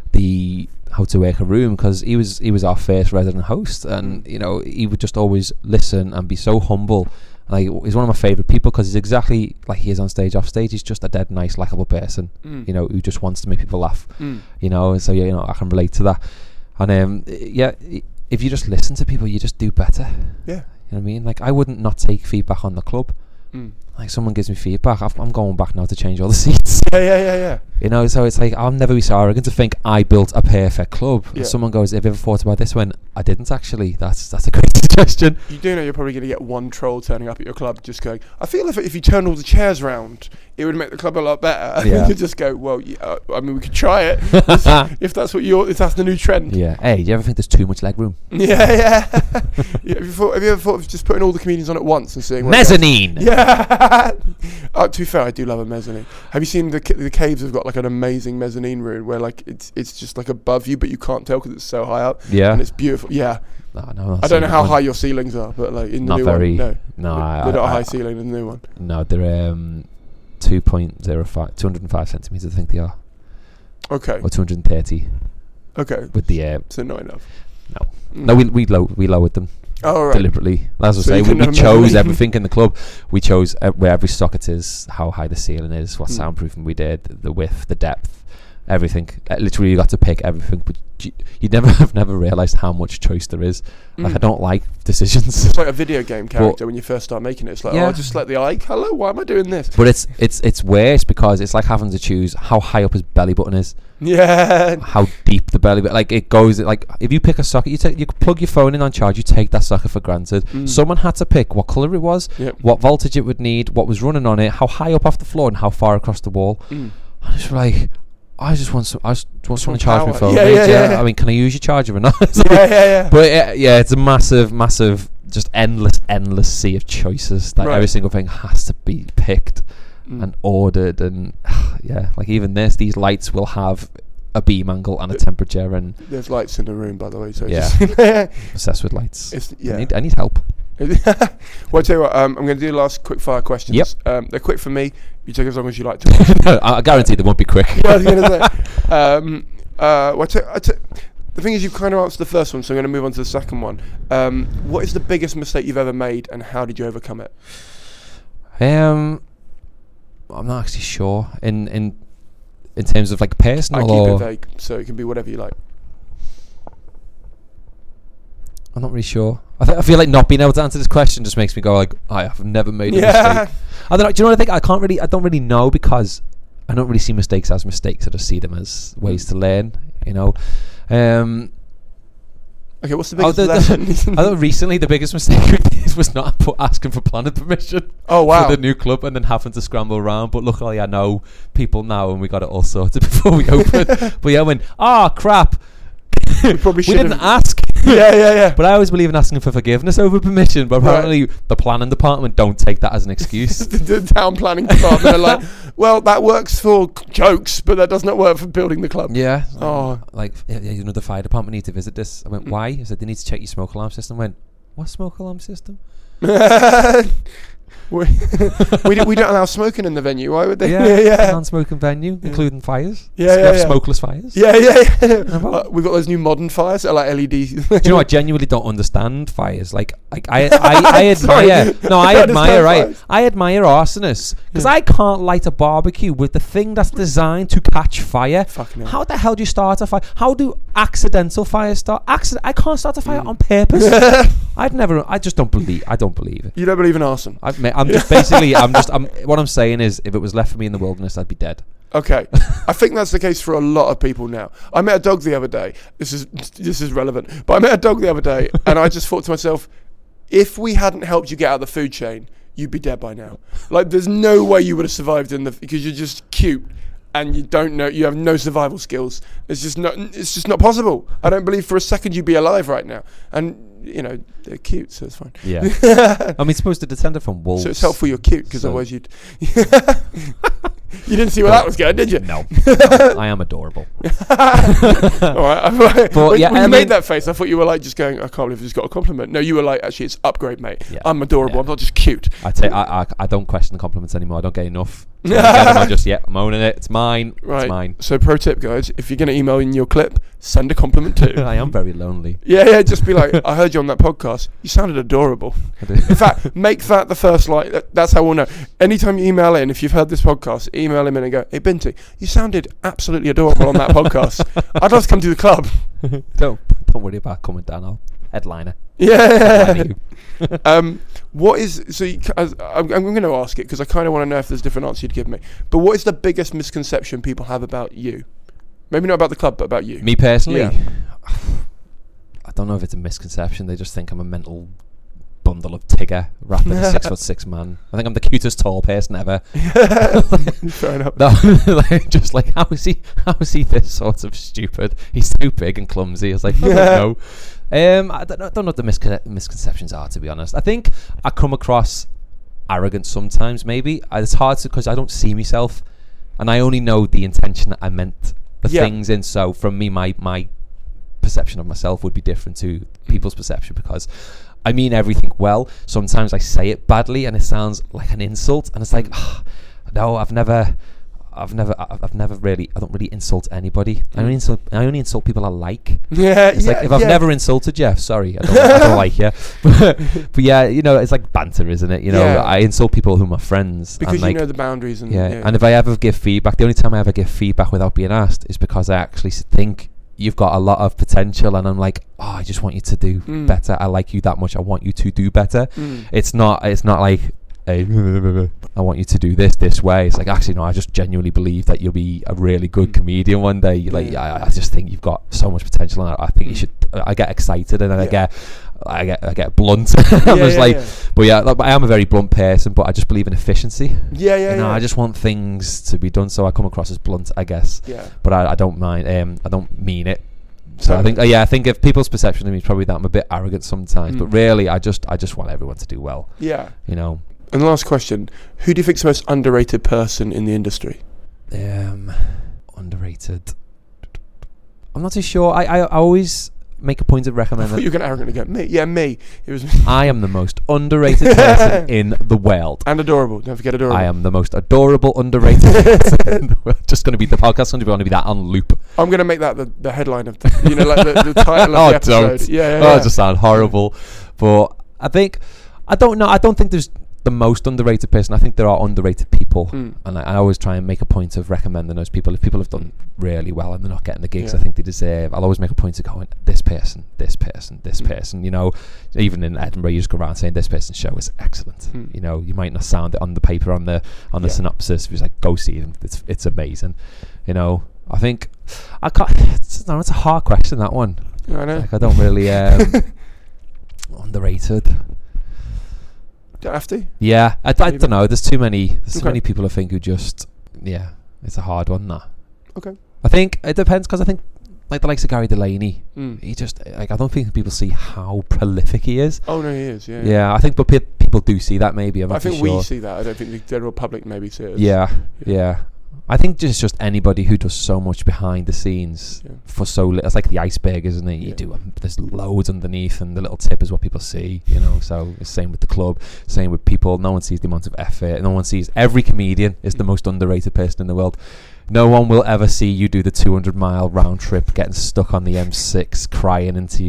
how to work a room, because he was our first resident host, and you know, he would just always listen and be so humble. Like, he's one of my favourite people, because he's exactly like he is on stage, off stage. He's just a dead nice, likeable person, you know, who just wants to make people laugh. You know, so you know, I can relate to that. And if you just listen to people, you just do better. Yeah. You know what I mean? Like, I wouldn't not take feedback on the club. Like, someone gives me feedback, I'm going back now to change all the seats. Yeah. You know, so it's like, I'll never be so arrogant to think I built a perfect club. And someone goes, have you ever thought about this? When I didn't actually. That's a great suggestion. You do know you're probably going to get one troll turning up at your club just going, I feel if you turned all the chairs round, it would make the club a lot better. Yeah. You just go, well, I mean, we could try it if that's the new trend. Yeah. Hey, do you ever think there's too much leg room? Yeah. Have you ever thought of just putting all the comedians on at once and seeing mezzanine? Yeah. To be fair, I do love a mezzanine. Have you seen the Caves have got like an amazing mezzanine room where like it's just like above you, but you can't tell because it's so high up. Yeah. And it's beautiful. Yeah. No, I don't know how high your ceilings are, but like in the new one, no, they're not a high ceiling in the new one. No, they're 205 centimeters, I think they are. Okay. Or 230. Okay. With the so not enough. No, we lowered them. Oh, right. Deliberately. As I say, we chose everything in the club. We chose where every socket is, how high the ceiling is, what soundproofing we did, the width, the depth, everything. Literally, you got to pick everything, but you'd never realised how much choice there is. Like, I don't like decisions. It's like a video game character when you first start making it. It's like, I just let the eye, hello, why am I doing this? But it's worse, because it's like having to choose how high up his belly button is. Yeah. How deep the belly button, like, it goes, like, if you pick a socket, you plug your phone in on charge, you take that socket for granted. Someone had to pick what colour it was, what voltage it would need, what was running on it, how high up off the floor, and how far across the wall. And it's like, I just want someone to charge my phone. Yeah. I mean, can I use your charger or not? Yeah. But it's a massive, just endless sea of choices. That every single thing has to be picked and ordered, and like even these lights will have a beam angle and a temperature, and there's lights in the room, by the way. So obsessed with lights. I need help. Well, I'll tell you what, I'm going to do the last quick fire questions. Yep. They're quick for me. You take as long as you like to. No, I guarantee they won't be quick. Yeah, I was going to say. The thing is, you've kind of answered the first one, so I'm going to move on to the second one. What is the biggest mistake you've ever made, and how did you overcome it? I'm not actually sure in terms of like personal. I keep or it vague, so it can be whatever you like. I'm not really sure. I feel like not being able to answer this question just makes me go like, I've never made a mistake. I don't know. Do you know what I think? I don't really know, because I don't really see mistakes as mistakes. I just see them as ways to learn. You know. Okay, what's the biggest lesson? I thought recently the biggest mistake we did was not asking for planning permission. Oh wow! For the new club, and then having to scramble around. But luckily, I know people now, and we got it all sorted before we opened. But yeah, I went, crap. We probably we didn't ask. Yeah. But I always believe in asking for forgiveness over permission. But apparently, the planning department don't take that as an excuse. the town planning department are like, well, that works for jokes, but that does not work for building the club. Yeah. Oh, like, you know, the fire department need to visit this. I went, why? I said they need to check your smoke alarm system. I went, what smoke alarm system? we don't allow smoking in the venue. Why would they? Yeah. Non-smoking venue, including fires. Yeah. Smokeless fires. Yeah. We've got those new modern fires that are like LEDs. Do you know? I genuinely don't understand fires. Like I admire. No, I admire. Right, fires. I admire arsonists, because I can't light a barbecue with the thing that's designed to catch fire. How the hell do you start a fire? How do accidental fires start? I can't start a fire on purpose. I just don't believe. I don't believe it. You don't believe in arson? I'm just basically. What I'm saying is, if it was left for me in the wilderness, I'd be dead. Okay, I think that's the case for a lot of people now. I met a dog the other day. This is relevant, but I met a dog the other day, and I just thought to myself, if we hadn't helped you get out of the food chain, you'd be dead by now. Like, there's no way you would have survived because you're just cute and you don't know, you have no survival skills. It's just not possible. I don't believe for a second you'd be alive right now. And you know, they're cute, so it's fine. Yeah. I mean, supposed to descend from wolves. So it's helpful you're cute, because otherwise you'd... You didn't see where that was going, did you? No. I am adorable. All right. But when you made that face, I thought you were like just going, I can't believe he's got a compliment. No, you were like, actually, it's upgrade, mate. Yeah. I'm adorable. I'm not just cute. I don't question the compliments anymore. I don't get enough. So I'm owning it. It's mine. Right. It's mine. So pro tip, guys, if you're going to email in your clip, send a compliment too. I am very lonely. Yeah. Just be like, I heard you on that podcast. You sounded adorable. In fact, make that the first that's how we'll know. Anytime you email in, if you've heard this podcast, email him in and go, hey Binti, you sounded absolutely adorable on that podcast. I'd love to come to the club. Don't worry about coming down. I'll headliner. Yeah. What is I'm going to ask it because I kind of want to know if there's a different answer you'd give me. But what is the biggest misconception people have about you? Maybe not about the club, but about you. Me personally? Yeah. I don't know if it's a misconception. They just think I'm a mental bundle of Tigger wrapped in a 6'6" man. I think I'm the cutest tall person ever. Fair enough. No, just like how is he this sort of stupid? He's too big and clumsy. I was like, I don't know. I don't know what the misconceptions are, to be honest. I think I come across arrogant sometimes, maybe. It's hard because I don't see myself, and I only know the intention that I meant the things in. So from me, my perception of myself would be different to people's perception, because I mean everything well. Sometimes I say it badly and it sounds like an insult, and it's like, no, I've never really, I don't really insult anybody. I only insult people I like. It's like, if I've never insulted you, sorry, I don't like you. But yeah, you know, it's like banter, isn't it? You know, I insult people who are my friends. Because you know the boundaries. And if I ever give feedback, the only time I ever give feedback without being asked is because I actually think you've got a lot of potential, and I'm like, I just want you to do better. I like you that much. I want you to do better. It's not like, I want you to do this way. It's like, actually no, I just genuinely believe that you'll be a really good comedian one day. Like, I just think you've got so much potential, and I think you should. I get excited, and then I get blunt. But yeah, like, I am a very blunt person, but I just believe in efficiency. I just want things to be done, so I come across as blunt, I guess. But I don't mind. I don't mean it. So I think if people's perception of me is probably that I'm a bit arrogant sometimes, but really I just want everyone to do well. Yeah. You know. And the last question, who do you think is the most underrated person in the industry? Underrated. I'm not too sure. I always make a point of recommending. You can arrogantly go, me. Yeah, me. It was. I am the most underrated person in the world. And adorable. Don't forget adorable. I am the most adorable, underrated person in the world. Just going to be the podcast. Going to be that on loop. I'm going to make that the headline of like the title of the episode. Don't. It just sounds horrible. But I don't know. I don't think there's the most underrated person. I think there are underrated people, and I always try and make a point of recommending those people. If people have done really well and they're not getting the gigs I think they deserve, I'll always make a point of going, this person, this person, this person. You know, even in Edinburgh, you just go around saying this person's show is excellent. You know, you might not sound it on the paper, on the synopsis. If it's like, go see them, it's amazing. You know, I think I can't. It's a hard question, that one. I know. Like, I don't really underrated. Don't have to. Yeah, I don't know. There's too many people I think who just it's a hard one. That. Okay. I think it depends, because I think like the likes of Gary Delaney, he just I don't think people see how prolific he is. Oh no, he is. Yeah. Yeah, I think, but people do see that. Maybe I think we see that. I don't think the general public maybe see it. Yeah. I think just anybody who does so much behind the scenes for so little. It's like the iceberg, isn't it? You do. There's loads underneath, and the little tip is what people see. You know. So it's same with the club. Same with people. No one sees the amount of effort. No one sees. Every comedian is the most underrated person in the world. No one will ever see you do the 200-mile round trip, getting stuck on the M6, crying into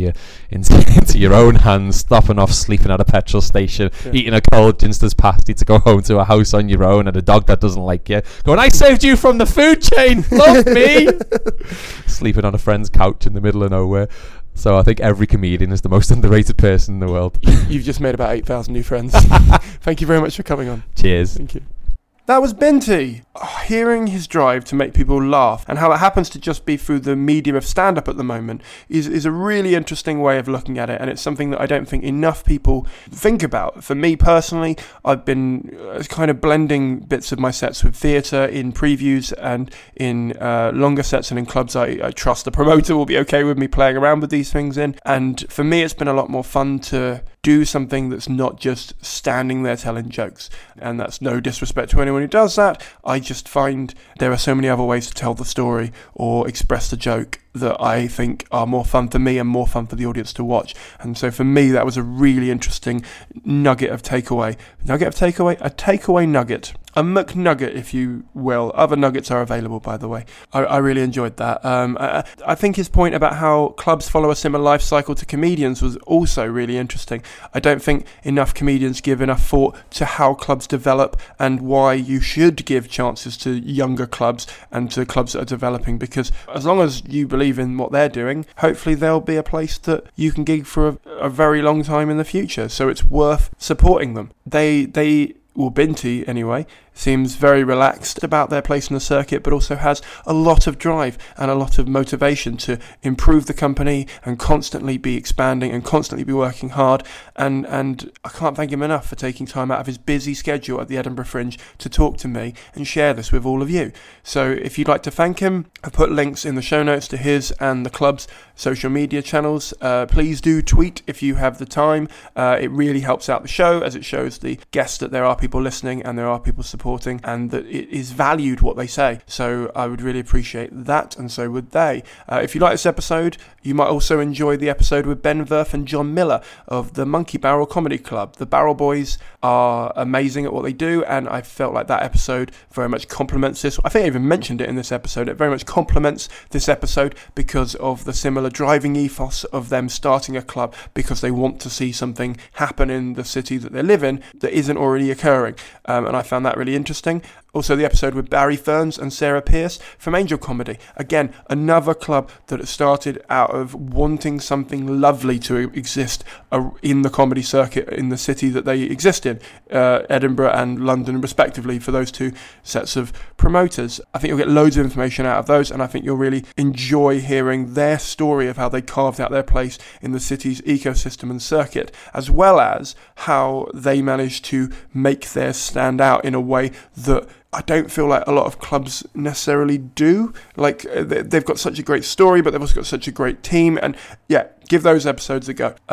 your own hands, stopping off, sleeping at a petrol station, eating a cold Ginster's pasty to go home to a house on your own, and a dog that doesn't like you, going, I saved you from the food chain, love me! Sleeping on a friend's couch in the middle of nowhere. So I think every comedian is the most underrated person in the world. You've just made about 8,000 new friends. Thank you very much for coming on. Cheers. Thank you. That was Binti. Hearing his drive to make people laugh, and how that happens to just be through the medium of stand-up at the moment, is a really interesting way of looking at it, and it's something that I don't think enough people think about. For me personally, I've been kind of blending bits of my sets with theatre in previews and in longer sets and in clubs. I trust the promoter will be okay with me playing around with these things in, and for me it's been a lot more fun to do something that's not just standing there telling jokes. And that's no disrespect to anyone who does that. I just find there are so many other ways to tell the story or express the joke that I think are more fun for me and more fun for the audience to watch. And so for me, that was a really interesting nugget of takeaway. A takeaway nugget. A McNugget, if you will. Other nuggets are available, by the way. I really enjoyed that. I think his point about how clubs follow a similar life cycle to comedians was also really interesting. I don't think enough comedians give enough thought to how clubs develop and why you should give chances to younger clubs and to clubs that are developing, because as long as you believe in what they're doing, hopefully there'll be a place that you can gig for a very long time in the future. So it's worth supporting them. Binti, anyway, seems very relaxed about their place in the circuit, but also has a lot of drive and a lot of motivation to improve the company and constantly be expanding and constantly be working hard. And I can't thank him enough for taking time out of his busy schedule at the Edinburgh Fringe to talk to me and share this with all of you. So if you'd like to thank him, I've put links in the show notes to his and the club's social media channels. Please do tweet if you have the time. It really helps out the show, as it shows the guests that there are people listening and there are people supporting, and that it is valued what they say. So I would really appreciate that, and so would they. If you like this episode, you might also enjoy the episode with Ben Verth and John Miller of the Monkey Barrel Comedy Club. The Barrel Boys are amazing at what they do, and I felt like that episode very much complements this. I think I even mentioned it in this episode. It very much complements this episode because of the similar driving ethos of them starting a club because they want to see something happen in the city that they live in that isn't already occurring. And I found that really interesting. Also, the episode with Barry Ferns and Sarah Pearce from Angel Comedy. Again, another club that has started out of wanting something lovely to exist in the comedy circuit in the city that they exist in, Edinburgh and London respectively, for those two sets of promoters. I think you'll get loads of information out of those, and I think you'll really enjoy hearing their story of how they carved out their place in the city's ecosystem and circuit, as well as how they managed to make theirs stand out in a way that I don't feel like a lot of clubs necessarily do. Like, they've got such a great story, but they've also got such a great team. And yeah, give those episodes a go.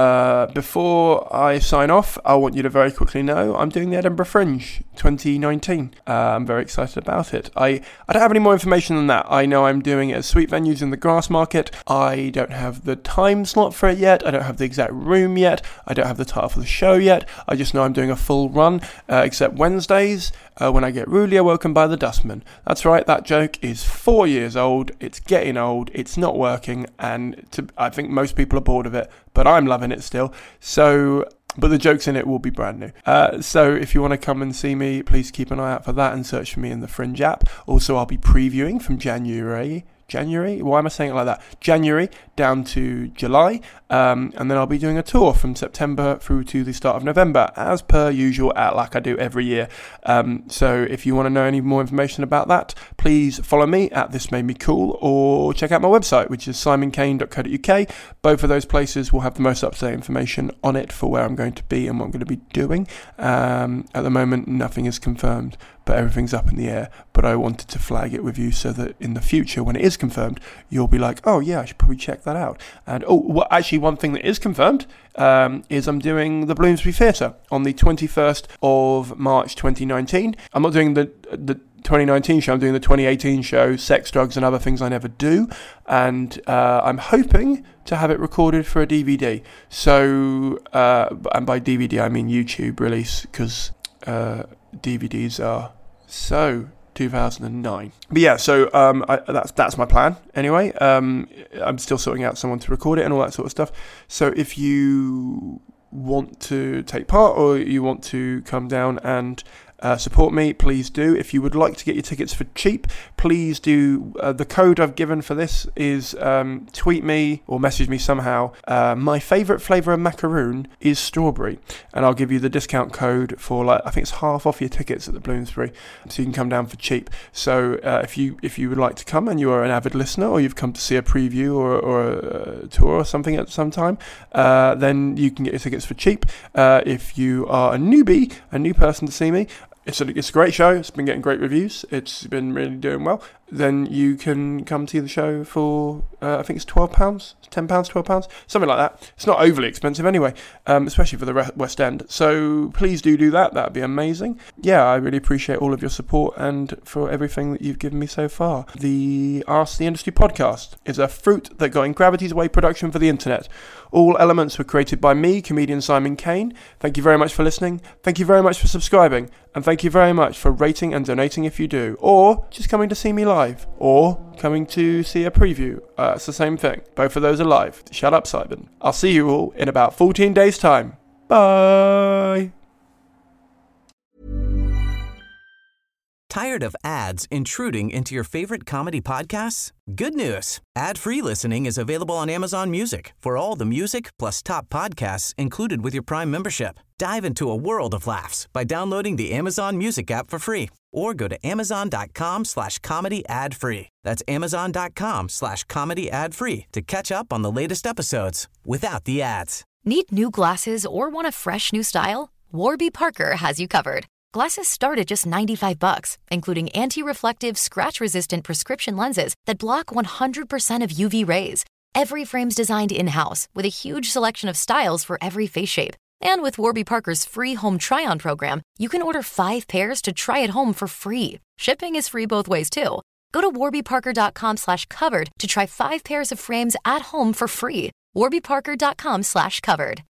Before I sign off, I want you to very quickly know I'm doing the Edinburgh Fringe 2019. I'm very excited about it. I don't have any more information than that. I know I'm doing it at Sweet Venues in the Grassmarket. I don't have the time slot for it yet. I don't have the exact room yet. I don't have the title for the show yet. I just know I'm doing a full run, except Wednesdays, when I get rudely awoken by the dustman. That's right, that joke is 4 years old. It's getting old. It's not working, and I think most people are bored of it, but I'm loving it still. So But the jokes in it will be brand new. So if you want to come and see me, please keep an eye out for that and search for me in the Fringe app. Also, I'll be previewing from January? Why am I saying it like that? January down to July. And then I'll be doing a tour from September through to the start of November, as per usual, like I do every year. So if you want to know any more information about that, please follow me at This Made Me Cool, or check out my website, which is simonkane.co.uk. Both of those places will have the most up-to-date information on it for where I'm going to be and what I'm going to be doing. At the moment, nothing is confirmed, but everything's up in the air. But I wanted to flag it with you so that in the future, when it is confirmed, you'll be like, oh yeah, I should probably check that out. And actually, one thing that is confirmed is I'm doing the Bloomsbury Theatre on the 21st of March 2019. I'm not doing the 2019 show, I'm doing the 2018 show, Sex, Drugs and Other Things I Never Do, and I'm hoping to have it recorded for a DVD. So, and by DVD I mean YouTube release, because DVDs are so 2009. But yeah, so that's my plan anyway. I'm still sorting out someone to record it and all that sort of stuff. So if you want to take part or you want to come down and support me, please do. If you would like to get your tickets for cheap, please do. The code I've given for this is tweet me or message me somehow. My favourite flavour of macaroon is strawberry, and I'll give you the discount code for I think it's half off your tickets at the Bloomsbury, so you can come down for cheap. So if you would like to come and you are an avid listener, or you've come to see a preview or a tour or something at some time, then you can get your tickets for cheap. If you are a newbie, a new person to see me, it's a great show. It's been getting great reviews. It's been really doing well. Then you can come to the show for, I think it's £12, £10, £12, something like that. It's not overly expensive anyway, especially for the West End. So please do that. That would be amazing. Yeah, I really appreciate all of your support and for everything that you've given me so far. The Ask the Industry podcast is a Fruit That Got in Gravity's Way production for the internet. All elements were created by me, comedian Simon Kane. Thank you very much for listening. Thank you very much for subscribing. And thank you very much for rating and donating if you do. Or just coming to see me live. Or coming to see a preview. It's the same thing. Both of those are live. Shut up, Simon. I'll see you all in about 14 days' time. Bye. Tired of ads intruding into your favorite comedy podcasts? Good news. Ad-free listening is available on Amazon Music for all the music plus top podcasts included with your Prime membership. Dive into a world of laughs by downloading the Amazon Music app for free or go to amazon.com/comedy ad-free. That's amazon.com/comedy ad-free to catch up on the latest episodes without the ads. Need new glasses or want a fresh new style? Warby Parker has you covered. Glasses start at just $95, including anti-reflective, scratch-resistant prescription lenses that block 100% of UV rays. Every frame's designed in-house with a huge selection of styles for every face shape. And with Warby Parker's free home try-on program, you can order 5 pairs to try at home for free. Shipping is free both ways, too. Go to warbyparker.com/covered to try 5 pairs of frames at home for free. warbyparker.com/covered.